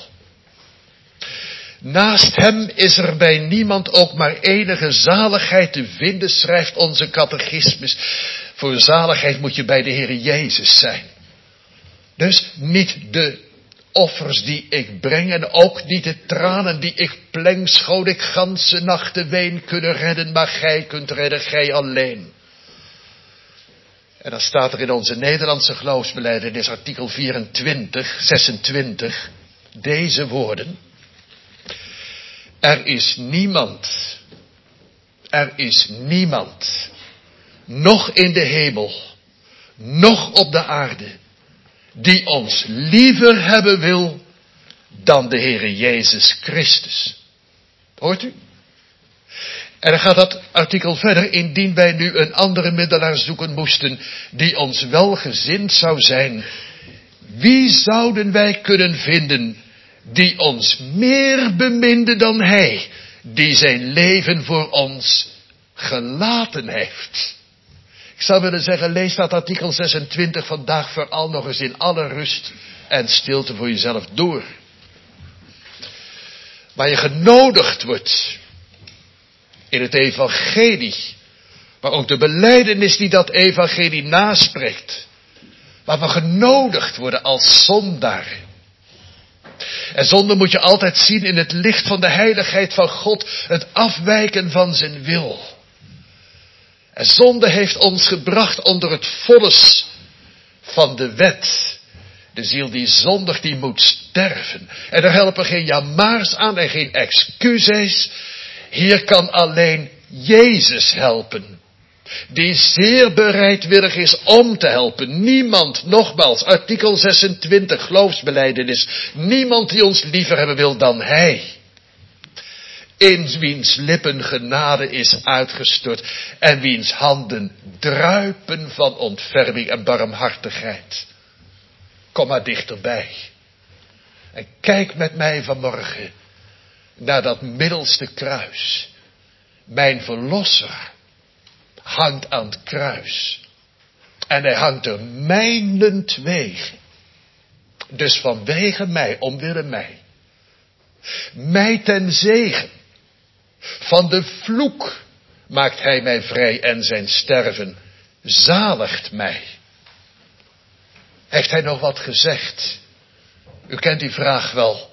Naast hem is er bij niemand ook maar enige zaligheid te vinden, schrijft onze catechismus. Voor zaligheid moet je bij de Heere Jezus zijn. Dus niet de offers die ik breng en ook niet de tranen die ik pleng, schoon ik ganse nachten ween kunnen redden, maar gij kunt redden, gij alleen. En dan staat er in onze Nederlandse geloofsbelijdenis, artikel vierentwintig, zesentwintig, deze woorden. Er is niemand, er is niemand, nog in de hemel, nog op de aarde, die ons liever hebben wil dan de Heere Jezus Christus. Hoort u? En dan gaat dat artikel verder, indien wij nu een andere middelaar zoeken moesten, die ons welgezind zou zijn. Wie zouden wij kunnen vinden, die ons meer beminde dan hij, die zijn leven voor ons gelaten heeft? Ik zou willen zeggen, lees dat artikel zesentwintig vandaag vooral nog eens in alle rust en stilte voor jezelf door. Waar je genodigd wordt in het evangelie, maar ook de belijdenis die dat evangelie naspreekt, waar we genodigd worden als zondaar. En zonde moet je altijd zien in het licht van de heiligheid van God, het afwijken van zijn wil. En zonde heeft ons gebracht onder het vonnis van de wet. De ziel die zondigt, die moet sterven. En er helpen geen jamaars aan en geen excuses. Hier kan alleen Jezus helpen. Die zeer bereidwillig is om te helpen. Niemand, nogmaals, artikel zesentwintig, geloofsbelijdenis. Niemand die ons liever hebben wil dan hij. In wiens lippen genade is uitgestort en wiens handen druipen van ontferming en barmhartigheid. Kom maar dichterbij. En kijk met mij vanmorgen naar dat middelste kruis. Mijn verlosser hangt aan het kruis. En hij hangt er mijnentwege. Dus vanwege mij, omwille mij. Mij ten zegen. Van de vloek maakt hij mij vrij en zijn sterven zaligt mij. Heeft hij nog wat gezegd? U kent die vraag wel.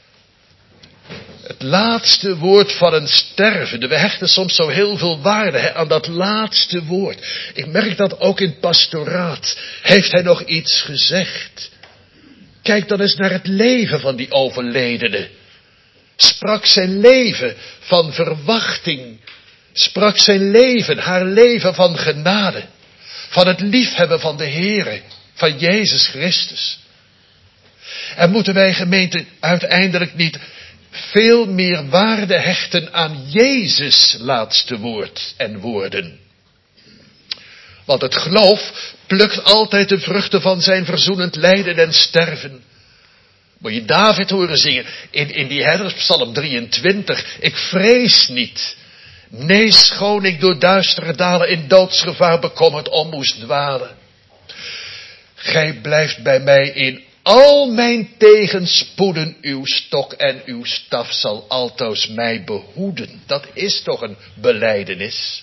Het laatste woord van een stervende. We hechten soms zo heel veel waarde hè, aan dat laatste woord. Ik merk dat ook in pastoraat. Heeft hij nog iets gezegd? Kijk dan eens naar het leven van die overledene. Sprak zijn leven van verwachting. Sprak zijn leven, haar leven van genade. Van het liefhebben van de Heere, van Jezus Christus. En moeten wij gemeente uiteindelijk niet veel meer waarde hechten aan Jezus' laatste woord en woorden. Want het geloof plukt altijd de vruchten van zijn verzoenend lijden en sterven. Moet je David horen zingen in, in die herderspsalm drieëntwintig. Ik vrees niet. Nee, schoon ik door duistere dalen in doodsgevaar bekommerd om moest dwalen. Gij blijft bij mij in al mijn tegenspoeden. Uw stok en uw staf zal altoos mij behoeden. Dat is toch een belijdenis.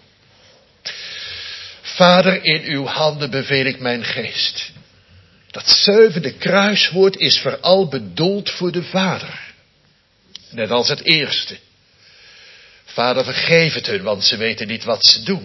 Vader, in uw handen beveel ik mijn geest. Dat zevende kruiswoord is vooral bedoeld voor de Vader. Net als het eerste. Vader, vergeef het hun, want ze weten niet wat ze doen.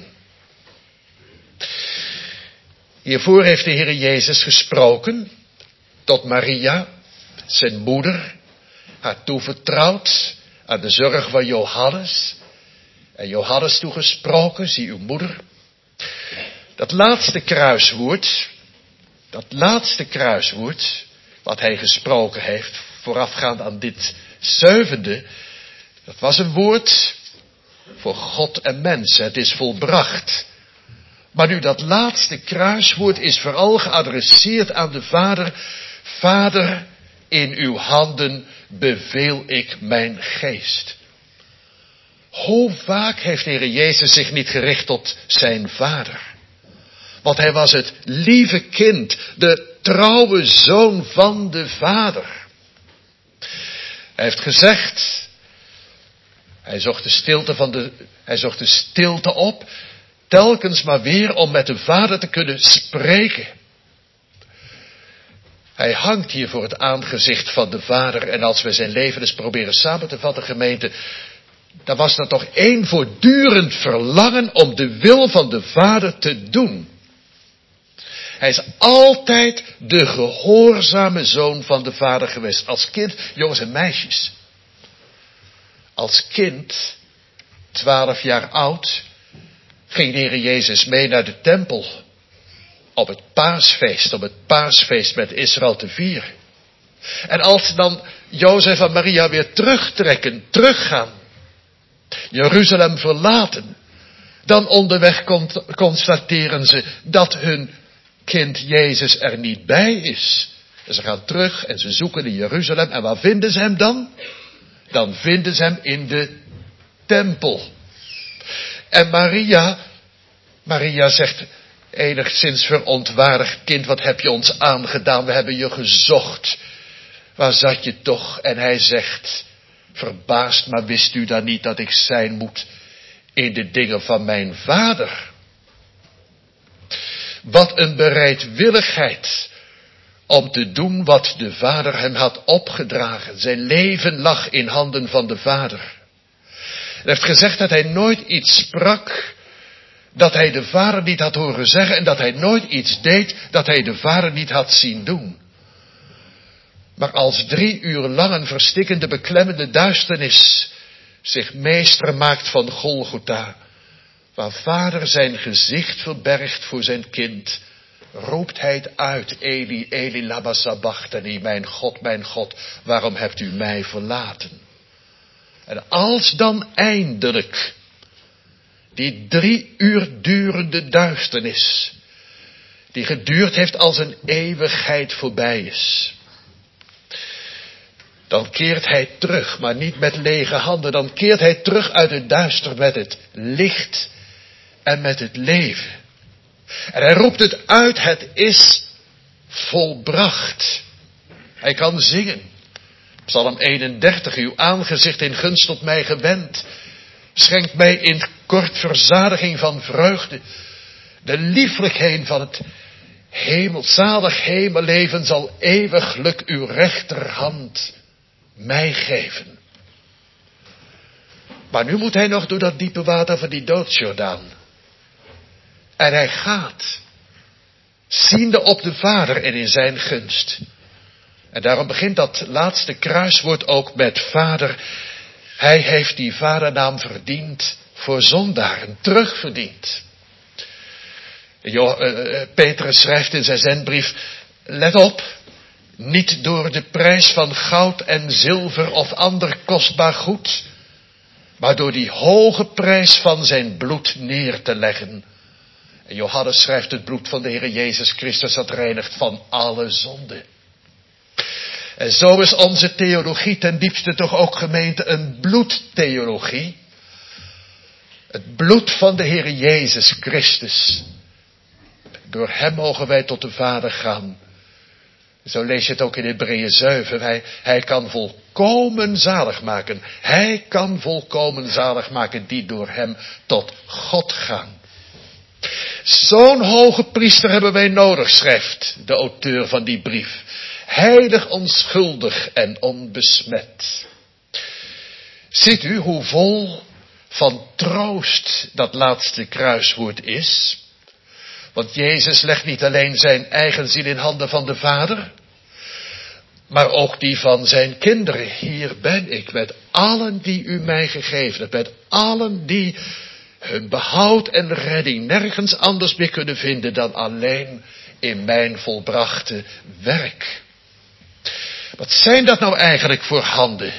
Hiervoor heeft de Heer Jezus gesproken tot Maria, zijn moeder, haar toevertrouwd aan de zorg van Johannes. En Johannes toegesproken, zie uw moeder. Dat laatste kruiswoord, dat laatste kruiswoord, wat hij gesproken heeft, voorafgaand aan dit zevende, dat was een woord voor God en mensen. Het is volbracht. Maar nu dat laatste kruiswoord is vooral geadresseerd aan de Vader. Vader, in uw handen beveel ik mijn geest. Hoe vaak heeft de Heer Jezus zich niet gericht tot zijn Vader? Want hij was het lieve kind, de trouwe zoon van de Vader. Hij heeft gezegd, hij zocht de stilte van de, hij zocht de stilte op, telkens maar weer om met de Vader te kunnen spreken. Hij hangt hier voor het aangezicht van de Vader. En als we zijn leven eens proberen samen te vatten, gemeente, dan was dat toch één voortdurend verlangen om de wil van de Vader te doen. Hij is altijd de gehoorzame zoon van de Vader geweest. Als kind, jongens en meisjes. Als kind, twaalf jaar oud, ging de Heer Jezus mee naar de tempel. Op het paasfeest, om het paasfeest met Israël te vieren. En als dan Jozef en Maria weer terugtrekken, teruggaan, Jeruzalem verlaten, dan onderweg constateren ze dat hun kind Jezus er niet bij is. En ze gaan terug en ze zoeken in Jeruzalem. En waar vinden ze hem dan? Dan vinden ze hem in de tempel. En Maria, Maria zegt enigszins verontwaardigd, kind, wat heb je ons aangedaan? We hebben je gezocht. Waar zat je toch? En hij zegt, verbaasd, maar wist u dan niet dat ik zijn moet in de dingen van mijn Vader? Wat een bereidwilligheid om te doen wat de Vader hem had opgedragen. Zijn leven lag in handen van de Vader. Hij heeft gezegd dat hij nooit iets sprak dat hij de Vader niet had horen zeggen en dat hij nooit iets deed dat hij de Vader niet had zien doen. Maar als drie uur lang een verstikkende, beklemmende duisternis zich meester maakt van Golgotha, waar Vader zijn gezicht verbergt voor zijn kind, roept hij het uit, Eli, Eli, lama sabachthani, mijn God, mijn God, waarom hebt u mij verlaten? En als dan eindelijk die drie uur durende duisternis, die geduurd heeft als een eeuwigheid voorbij is, dan keert hij terug, maar niet met lege handen, dan keert hij terug uit het duister met het licht en met het leven. En hij roept het uit, het is volbracht. Hij kan zingen. Psalm eenendertig, uw aangezicht in gunst tot mij gewend, schenkt mij in kort verzadiging van vreugde. De lieflijkheid van het hemelzalig hemelleven zal eeuwiglijk uw rechterhand mij geven. Maar nu moet hij nog door dat diepe water van die doodsjordaan. En hij gaat, ziende op de Vader en in zijn gunst. En daarom begint dat laatste kruiswoord ook met Vader. Hij heeft die vadernaam verdiend voor zondaren, terugverdiend. Jo, uh, Petrus schrijft in zijn zendbrief, let op, Niet door de prijs van goud en zilver of ander kostbaar goed, maar door die hoge prijs van zijn bloed neer te leggen. En Johannes schrijft: het bloed van de Heer Jezus Christus dat reinigt van alle zonde. En zo is onze theologie ten diepste toch ook, gemeente, een bloedtheologie. Het bloed van de Heer Jezus Christus. Door hem mogen wij tot de Vader gaan. Zo lees je het ook in Hebreeën zeven. Hij, hij kan volkomen zalig maken. Hij kan volkomen zalig maken die door hem tot God gaan. Zo'n hoge priester hebben wij nodig, schrijft de auteur van die brief. Heilig, onschuldig en onbesmet. Ziet u hoe vol van troost dat laatste kruiswoord is? Want Jezus legt niet alleen zijn eigen ziel in handen van de Vader, maar ook die van zijn kinderen. Hier ben ik met allen die u mij gegeven hebt, met allen die hun behoud en redding nergens anders meer kunnen vinden dan alleen in mijn volbrachte werk. Wat zijn dat nou eigenlijk voor handen?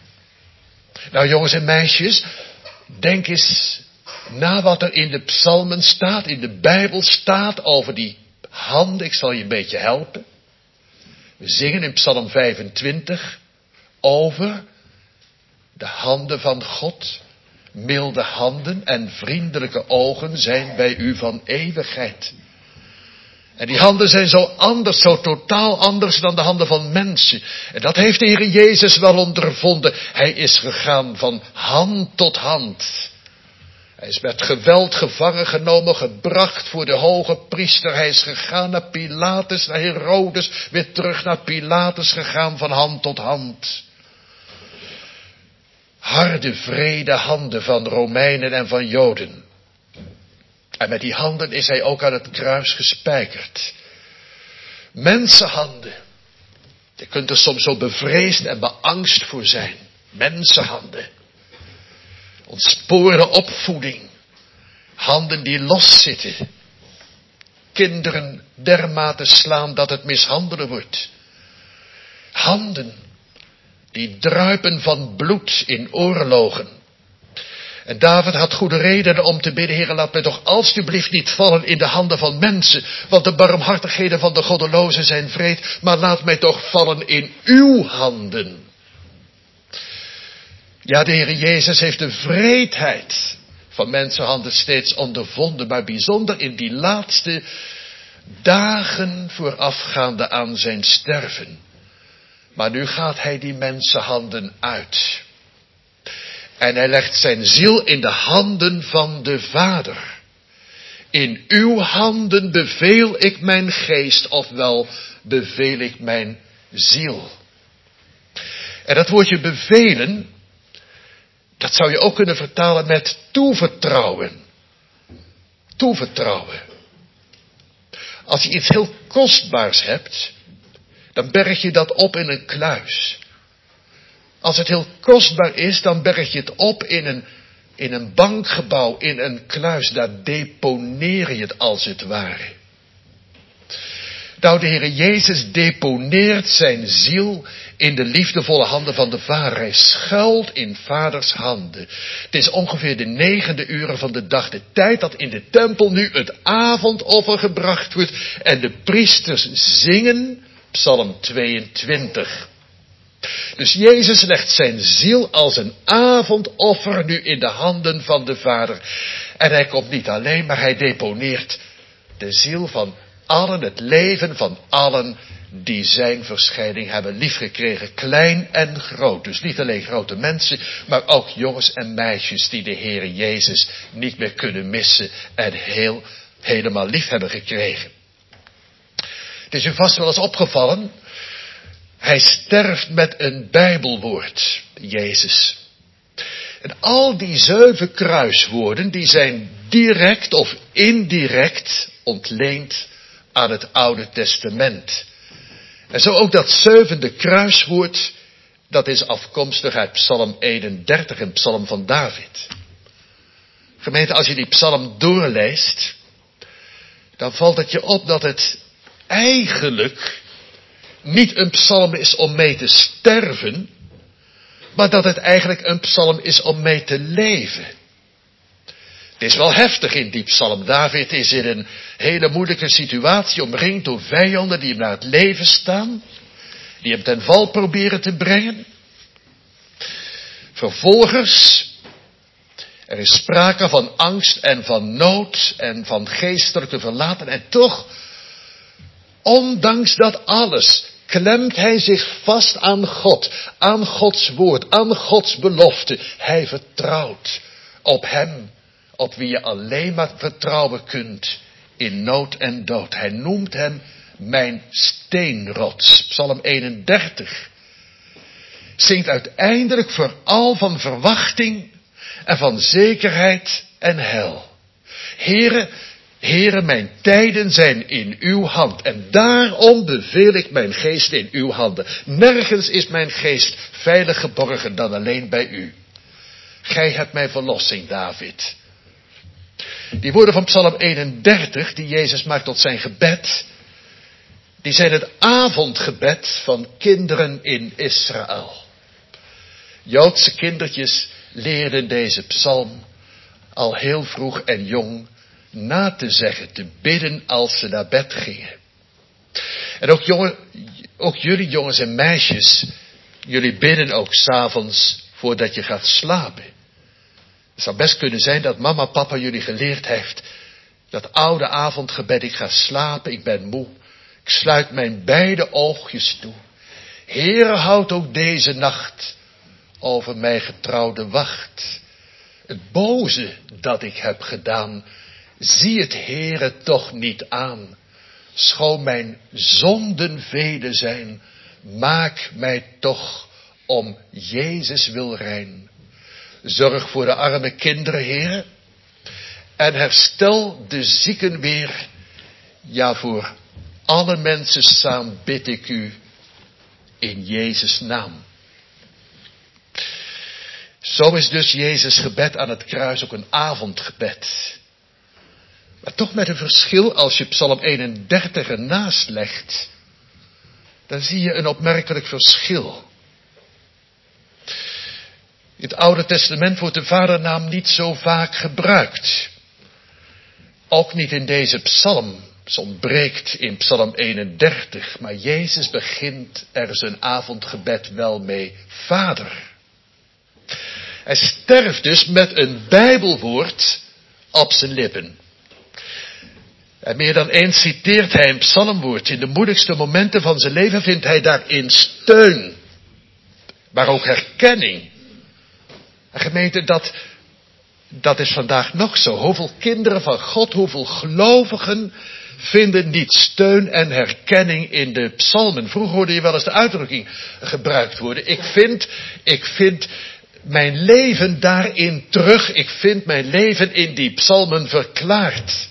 Nou, jongens en meisjes, denk eens na wat er in de psalmen staat, in de Bijbel staat over die handen. Ik zal je een beetje helpen. We zingen in Psalm vijfentwintig over de handen van God. Milde handen en vriendelijke ogen zijn bij u van eeuwigheid. En die handen zijn zo anders, zo totaal anders dan de handen van mensen. En dat heeft de Heer Jezus wel ondervonden. Hij is gegaan van hand tot hand. Hij is met geweld gevangen genomen, gebracht voor de hoge priester. Hij is gegaan naar Pilatus, naar Herodes, weer terug naar Pilatus gegaan van hand tot hand. Harde, wrede handen van Romeinen en van Joden. En met die handen is hij ook aan het kruis gespijkerd. Mensenhanden. Je kunt er soms zo bevreesd en beangst voor zijn. Mensenhanden. Ontspoorde opvoeding. Handen die loszitten. Kinderen dermate slaan dat het mishandelen wordt. Handen die druipen van bloed in oorlogen. En David had goede reden om te bidden: Heere, laat mij toch alstublieft niet vallen in de handen van mensen, want de barmhartigheden van de goddelozen zijn wreed, maar laat mij toch vallen in uw handen. Ja, de Heere Jezus heeft de wreedheid van mensenhanden steeds ondervonden, maar bijzonder in die laatste dagen voorafgaande aan zijn sterven. Maar nu gaat hij die mensenhanden uit. En hij legt zijn ziel in de handen van de Vader. In uw handen beveel ik mijn geest, ofwel beveel ik mijn ziel. En dat woordje bevelen, dat zou je ook kunnen vertalen met toevertrouwen. Toevertrouwen. Als je iets heel kostbaars hebt, dan berg je dat op in een kluis. Als het heel kostbaar is, dan berg je het op in een, in een bankgebouw, in een kluis. Daar deponeer je het als het ware. Nou, de Heer Jezus deponeert zijn ziel in de liefdevolle handen van de Vader. Hij schuilt in Vaders handen. Het is ongeveer de negende uren van de dag, de tijd dat in de tempel nu het avondoffer gebracht wordt. En de priesters zingen Psalm tweeëntwintig. Dus Jezus legt zijn ziel als een avondoffer nu in de handen van de Vader. En hij komt niet alleen, maar hij deponeert de ziel van allen, het leven van allen die zijn verschijning hebben liefgekregen. Klein en groot. Dus niet alleen grote mensen, maar ook jongens en meisjes die de Heere Jezus niet meer kunnen missen en heel, helemaal lief hebben gekregen. Het is u vast wel eens opgevallen. Hij sterft met een Bijbelwoord, Jezus. En al die zeven kruiswoorden, die zijn direct of indirect ontleend aan het Oude Testament. En zo ook dat zevende kruiswoord, dat is afkomstig uit Psalm eenendertig, een psalm van David. Gemeente, als je die psalm doorleest, dan valt het je op dat het eigenlijk niet een psalm is om mee te sterven, maar dat het eigenlijk een psalm is om mee te leven. Het is wel heftig in die psalm. David is in een hele moeilijke situatie, omringd door vijanden die hem naar het leven staan, die hem ten val proberen te brengen. Vervolgens, er is sprake van angst en van nood en van geestelijke verlaten. En toch, ondanks dat alles, klemt hij zich vast aan God, aan Gods woord, aan Gods belofte. Hij vertrouwt op hem, op wie je alleen maar vertrouwen kunt in nood en dood. Hij noemt hem mijn steenrots. Psalm eenendertig zingt uiteindelijk vooral van verwachting en van zekerheid en heil. Heere, Heere, mijn tijden zijn in uw hand en daarom beveel ik mijn geest in uw handen. Nergens is mijn geest veilig geborgen dan alleen bij u. Gij hebt mijn verlossing, David. Die woorden van Psalm eenendertig, die Jezus maakt tot zijn gebed, die zijn het avondgebed van kinderen in Israël. Joodse kindertjes leerden deze psalm al heel vroeg en jong na te zeggen, te bidden als ze naar bed gingen. En ook, jongen, ook jullie jongens en meisjes, jullie bidden ook 's avonds voordat je gaat slapen. Het zou best kunnen zijn dat mama, papa jullie geleerd heeft, dat oude avondgebed, ik ga slapen, ik ben moe, ik sluit mijn beide oogjes toe. Heere, houd ook deze nacht over mij getrouwde wacht. Het boze dat ik heb gedaan, zie het Heere toch niet aan. Schoon mijn zonden vele zijn, maak mij toch om Jezus wil rein. Zorg voor de arme kinderen, Heere, en herstel de zieken weer. Ja, voor alle mensen samen bid ik u in Jezus' naam. Zo is dus Jezus' gebed aan het kruis ook een avondgebed. Maar toch met een verschil, als je Psalm eenendertig ernaast legt, dan zie je een opmerkelijk verschil. In het Oude Testament wordt de vadernaam niet zo vaak gebruikt. Ook niet in deze psalm. Ze ontbreekt in Psalm eenendertig. Maar Jezus begint er zijn avondgebed wel mee. Vader. Hij sterft dus met een Bijbelwoord op zijn lippen. En meer dan eens citeert hij een psalmwoord. In de moeilijkste momenten van zijn leven vindt hij daarin steun. Maar ook herkenning. En gemeente, dat, dat is vandaag nog zo. Hoeveel kinderen van God, hoeveel gelovigen vinden niet steun en herkenning in de psalmen. Vroeger hoorde je wel eens de uitdrukking gebruikt worden. Ik vind, ik vind mijn leven daarin terug. Ik vind mijn leven in die psalmen verklaard.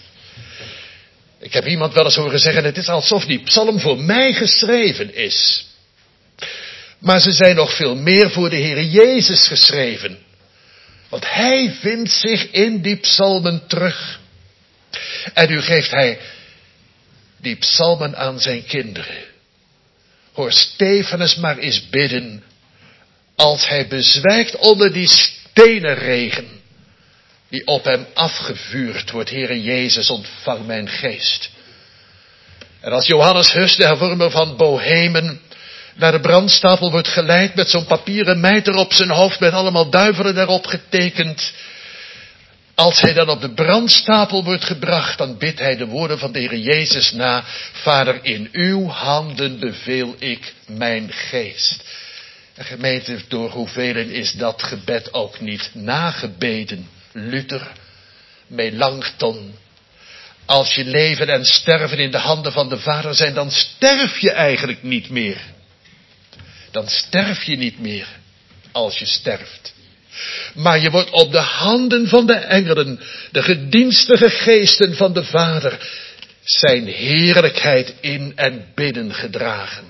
Ik heb iemand wel eens horen zeggen, het is alsof die psalm voor mij geschreven is. Maar ze zijn nog veel meer voor de Heer Jezus geschreven. Want hij vindt zich in die psalmen terug. En nu geeft hij die psalmen aan zijn kinderen. Hoor Stefanus maar eens bidden, als hij bezwijkt onder die stenenregen, die op hem afgevuurd wordt. Heere Jezus, ontvang mijn geest. En als Johannes Hus, de hervormer van Bohemen, naar de brandstapel wordt geleid met zo'n papieren mijter op zijn hoofd, met allemaal duivelen daarop getekend. Als hij dan op de brandstapel wordt gebracht, dan bidt hij de woorden van de Heer Jezus na. Vader, in uw handen beveel ik mijn geest. En gemeente, door hoeveel is dat gebed ook niet nagebeden? Luther, Melanchthon. Als je leven en sterven in de handen van de Vader zijn, dan sterf je eigenlijk niet meer. Dan sterf je niet meer als je sterft. Maar je wordt op de handen van de engelen, de gedienstige geesten van de Vader, zijn heerlijkheid in en binnen gedragen.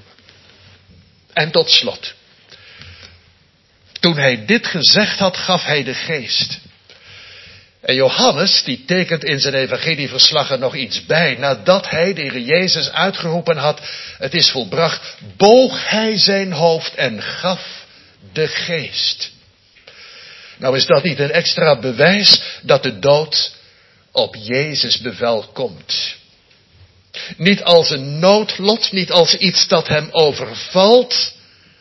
En tot slot, toen hij dit gezegd had, gaf hij de geest. En Johannes, die tekent in zijn evangelieverslag nog iets bij. Nadat hij de Heer Jezus uitgeroepen had, het is volbracht, boog hij zijn hoofd en gaf de geest. Nou is dat niet een extra bewijs dat de dood op Jezus bevel komt. Niet als een noodlot, niet als iets dat hem overvalt,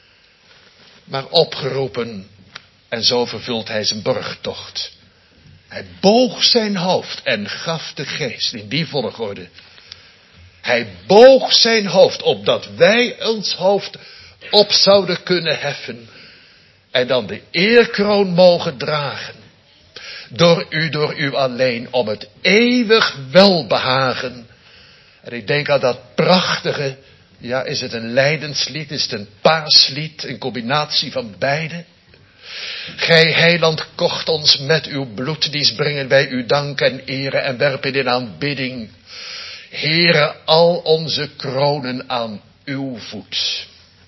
maar opgeroepen en zo vervult hij zijn borgtocht. Hij boog zijn hoofd en gaf de geest, in die volgorde. Hij boog zijn hoofd, opdat wij ons hoofd op zouden kunnen heffen en dan de eerkroon mogen dragen. Door u, door u alleen, om het eeuwig welbehagen. En ik denk aan dat prachtige, ja, is het een lijdenslied, is het een paaslied, een combinatie van beide. Gij heiland kocht ons met uw bloed, dies brengen wij u dank en ere en werpen in aanbidding. Heere, al onze kronen aan uw voet.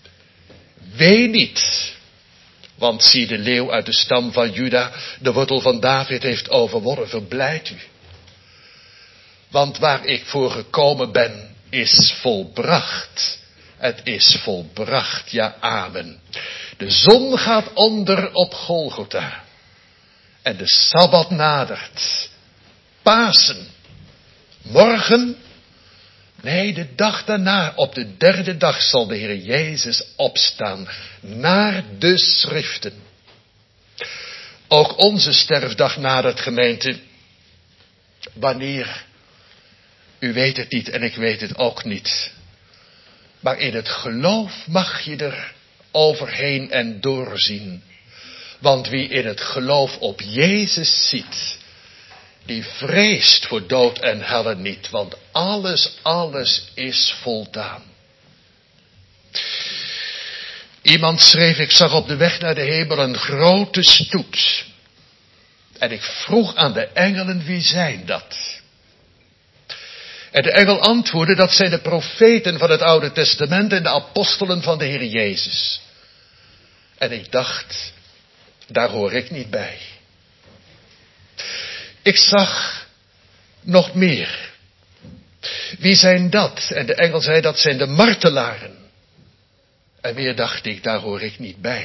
Wee niet, want zie de leeuw uit de stam van Juda, de wortel van David heeft overwonnen, verblijd u. Want waar ik voor gekomen ben, is volbracht. Het is volbracht, ja, amen. De zon gaat onder op Golgotha. En de Sabbat nadert. Pasen. Morgen, nee, de dag daarna, op de derde dag zal de Heer Jezus opstaan. Naar de schriften. Ook onze sterfdag nadert, gemeente. Wanneer? U weet het niet en ik weet het ook niet. Maar in het geloof mag je er overheen en doorzien. Want wie in het geloof op Jezus ziet, die vreest voor dood en helle niet. Want alles, alles is voldaan. Iemand schreef, ik zag op de weg naar de hemel een grote stoet. En ik vroeg aan de engelen, wie zijn dat? En de engel antwoordde, dat zijn de profeten van het Oude Testament en de apostelen van de Heer Jezus. En ik dacht, daar hoor ik niet bij. Ik zag nog meer. Wie zijn dat? En de engel zei, dat zijn de martelaren. En weer dacht ik, daar hoor ik niet bij.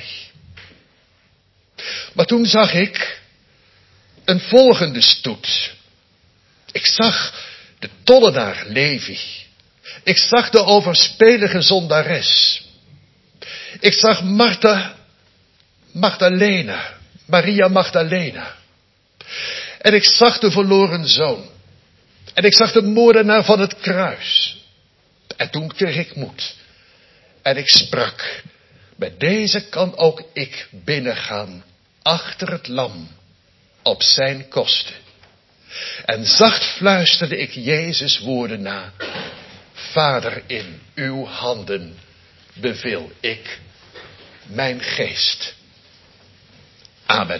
Maar toen zag ik een volgende stoet. Ik zag de tollenaar Levi. Ik zag de overspelige zondares. Ik zag Martha, Magdalena, Maria Magdalena. En ik zag de verloren zoon. En ik zag de moordenaar van het kruis. En toen kreeg ik moed. En ik sprak, bij deze kan ook ik binnengaan, achter het lam, op zijn kosten. En zacht fluisterde ik Jezus woorden na. Vader, in uw handen beveel ik mijn geest. Amen.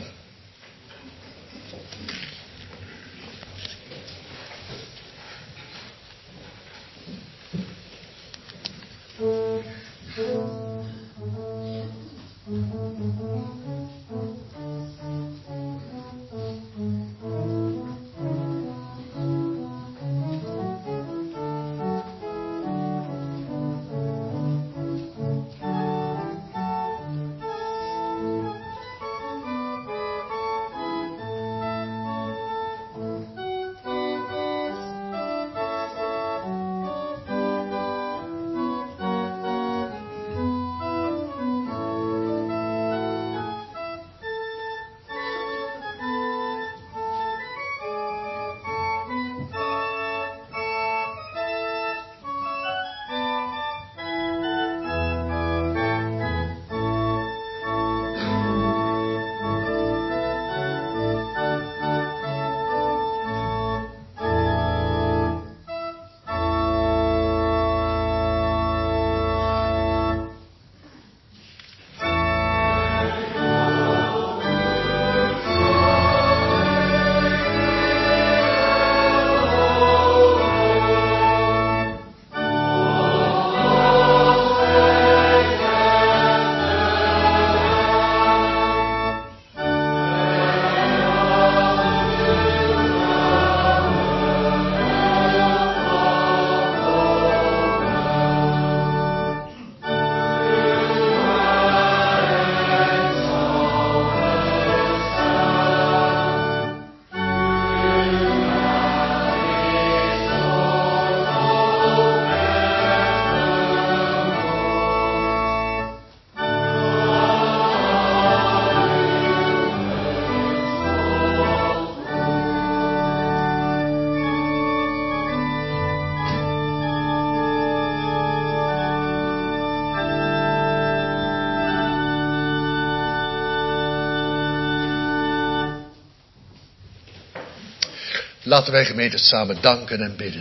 Laten wij gemeente samen danken en bidden.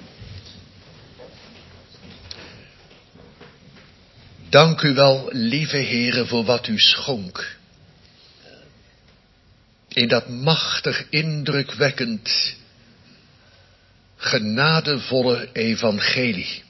Dank u wel, lieve Heere, voor wat u schonk. In dat machtig, indrukwekkend, genadevolle evangelie.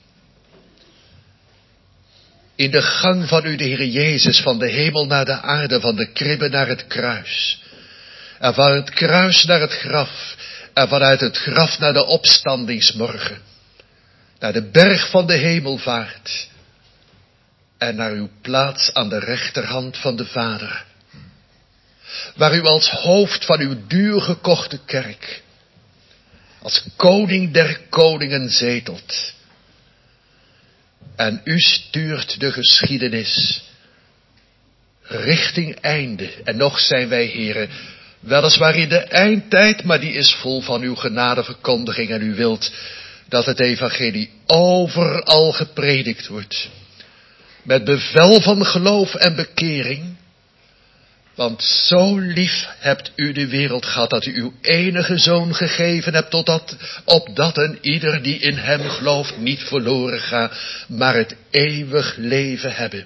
In de gang van u, de Heer Jezus, van de hemel naar de aarde, van de kribbe naar het kruis. En van het kruis naar het graf. En vanuit het graf naar de opstandingsmorgen. Naar de berg van de hemelvaart. En naar uw plaats aan de rechterhand van de Vader. Waar u als hoofd van uw duurgekochte kerk, als koning der koningen zetelt. En u stuurt de geschiedenis richting einde. En nog zijn wij, heren, weliswaar in de eindtijd, maar die is vol van uw genadeverkondiging. En u wilt dat het evangelie overal gepredikt wordt. Met bevel van geloof en bekering. Want zo lief hebt u de wereld gehad, dat u uw enige zoon gegeven hebt, totdat, opdat een ieder die in hem gelooft niet verloren gaat, maar het eeuwig leven hebben.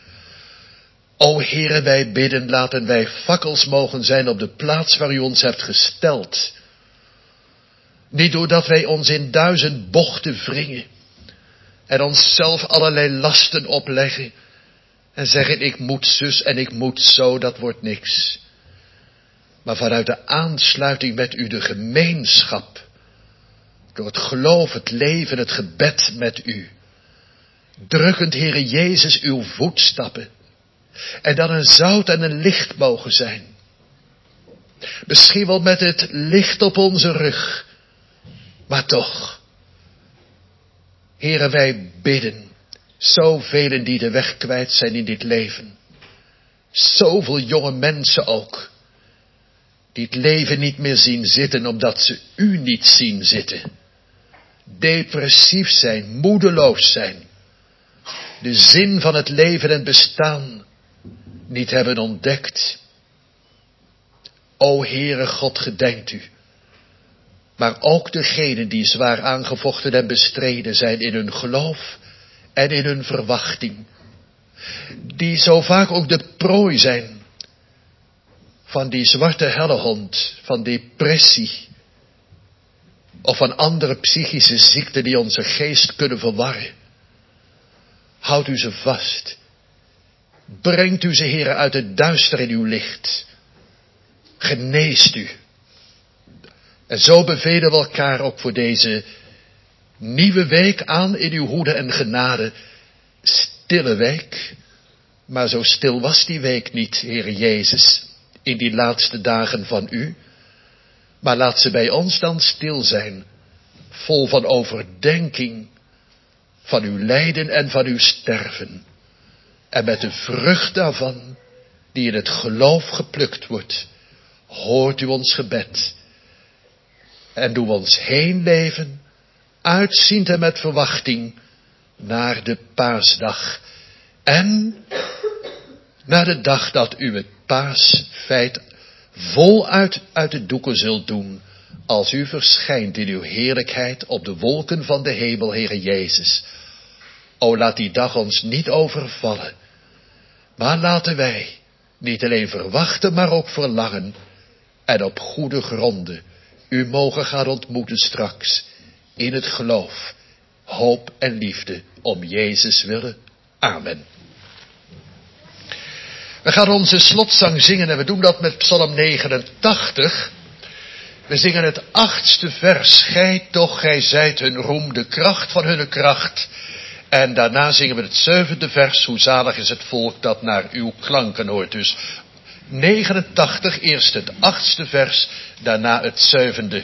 O Heere, wij bidden, laten wij fakkels mogen zijn op de plaats waar u ons hebt gesteld. Niet doordat wij ons in duizend bochten wringen en onszelf allerlei lasten opleggen. En zeggen, ik moet zus en ik moet zo, dat wordt niks. Maar vanuit de aansluiting met u, de gemeenschap. Door het geloof, het leven, het gebed met u. Drukkend, Heere Jezus, uw voetstappen. En dan een zout en een licht mogen zijn. Misschien wel met het licht op onze rug. Maar toch. Heere, wij bidden. Zovelen die de weg kwijt zijn in dit leven. Zoveel jonge mensen ook. Die het leven niet meer zien zitten omdat ze u niet zien zitten. Depressief zijn, moedeloos zijn. De zin van het leven en bestaan niet hebben ontdekt. O Heere God, gedenkt u. Maar ook degenen die zwaar aangevochten en bestreden zijn in hun geloof en in hun verwachting. Die zo vaak ook de prooi zijn van die zwarte hellehond, van depressie. Of van andere psychische ziekten die onze geest kunnen verwarren. Houdt u ze vast. Brengt u ze, Heere, uit het duister in uw licht. Geneest u. En zo bevelen we elkaar ook voor deze nieuwe week aan in uw hoede en genade. Stille week. Maar zo stil was die week niet, Heere Jezus, in die laatste dagen van u. Maar laat ze bij ons dan stil zijn, vol van overdenking, van uw lijden en van uw sterven. En met de vrucht daarvan, die in het geloof geplukt wordt, hoort u ons gebed. En doe ons heen leven, uitziend en met verwachting, naar de paasdag. En naar de dag dat u het paasfeit voluit uit de doeken zult doen, als u verschijnt in uw heerlijkheid op de wolken van de hemel, Heere Jezus. O, laat die dag ons niet overvallen, maar laten wij niet alleen verwachten, maar ook verlangen, en op goede gronden u mogen gaan ontmoeten straks, in het geloof, hoop en liefde, om Jezus willen. Amen. We gaan onze slotzang zingen en we doen dat met Psalm negenentachtig. We zingen het achtste vers. Gij toch, gij zijt hun roem, de kracht van hunne kracht. En daarna zingen we het zevende vers. Hoe zalig is het volk dat naar uw klanken hoort. Dus negenentachtig, eerst het achtste vers, daarna het zevende.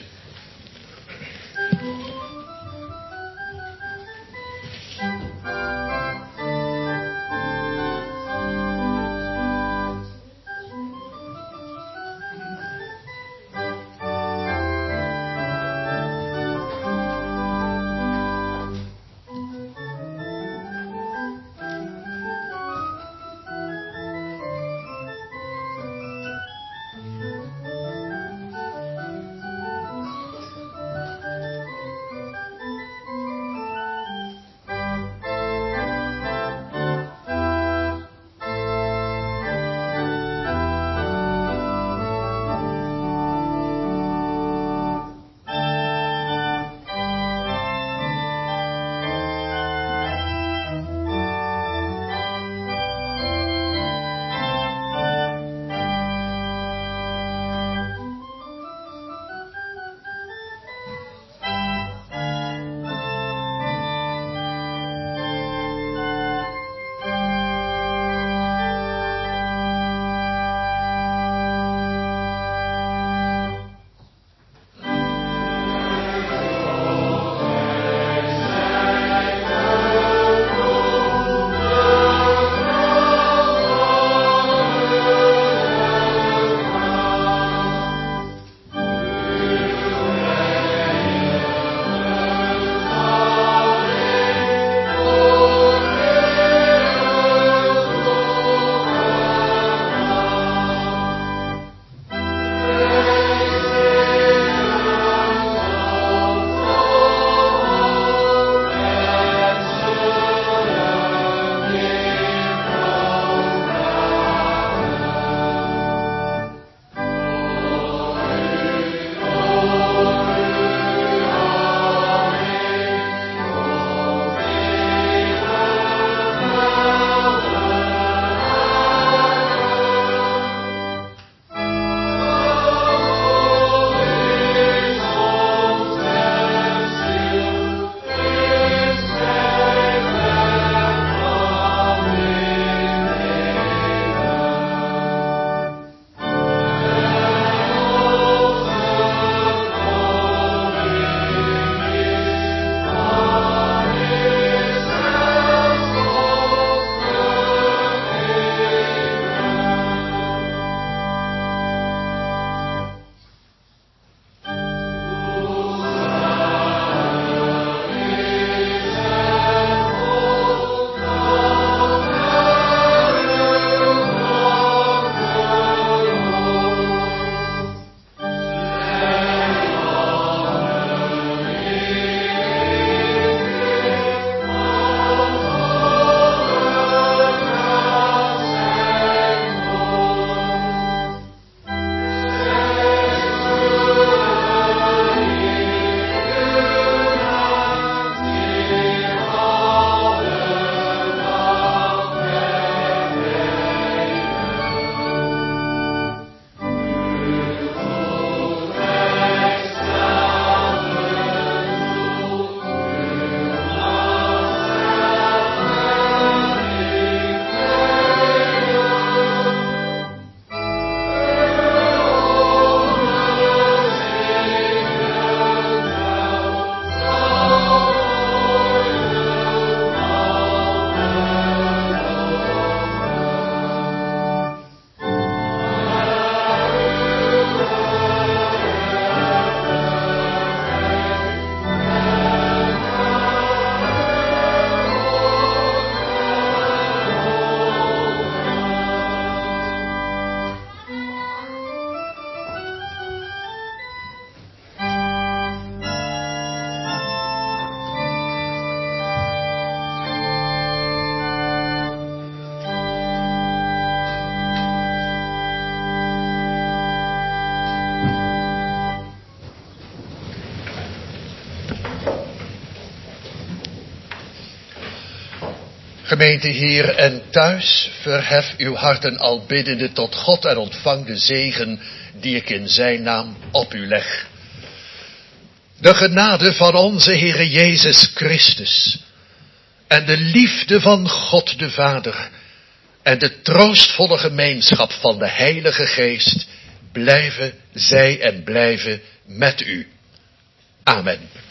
Gemeente hier en thuis, verhef uw harten al biddende tot God en ontvang de zegen die ik in zijn naam op u leg. De genade van onze Heere Jezus Christus en de liefde van God de Vader en de troostvolle gemeenschap van de Heilige Geest blijven zij en blijven met u. Amen.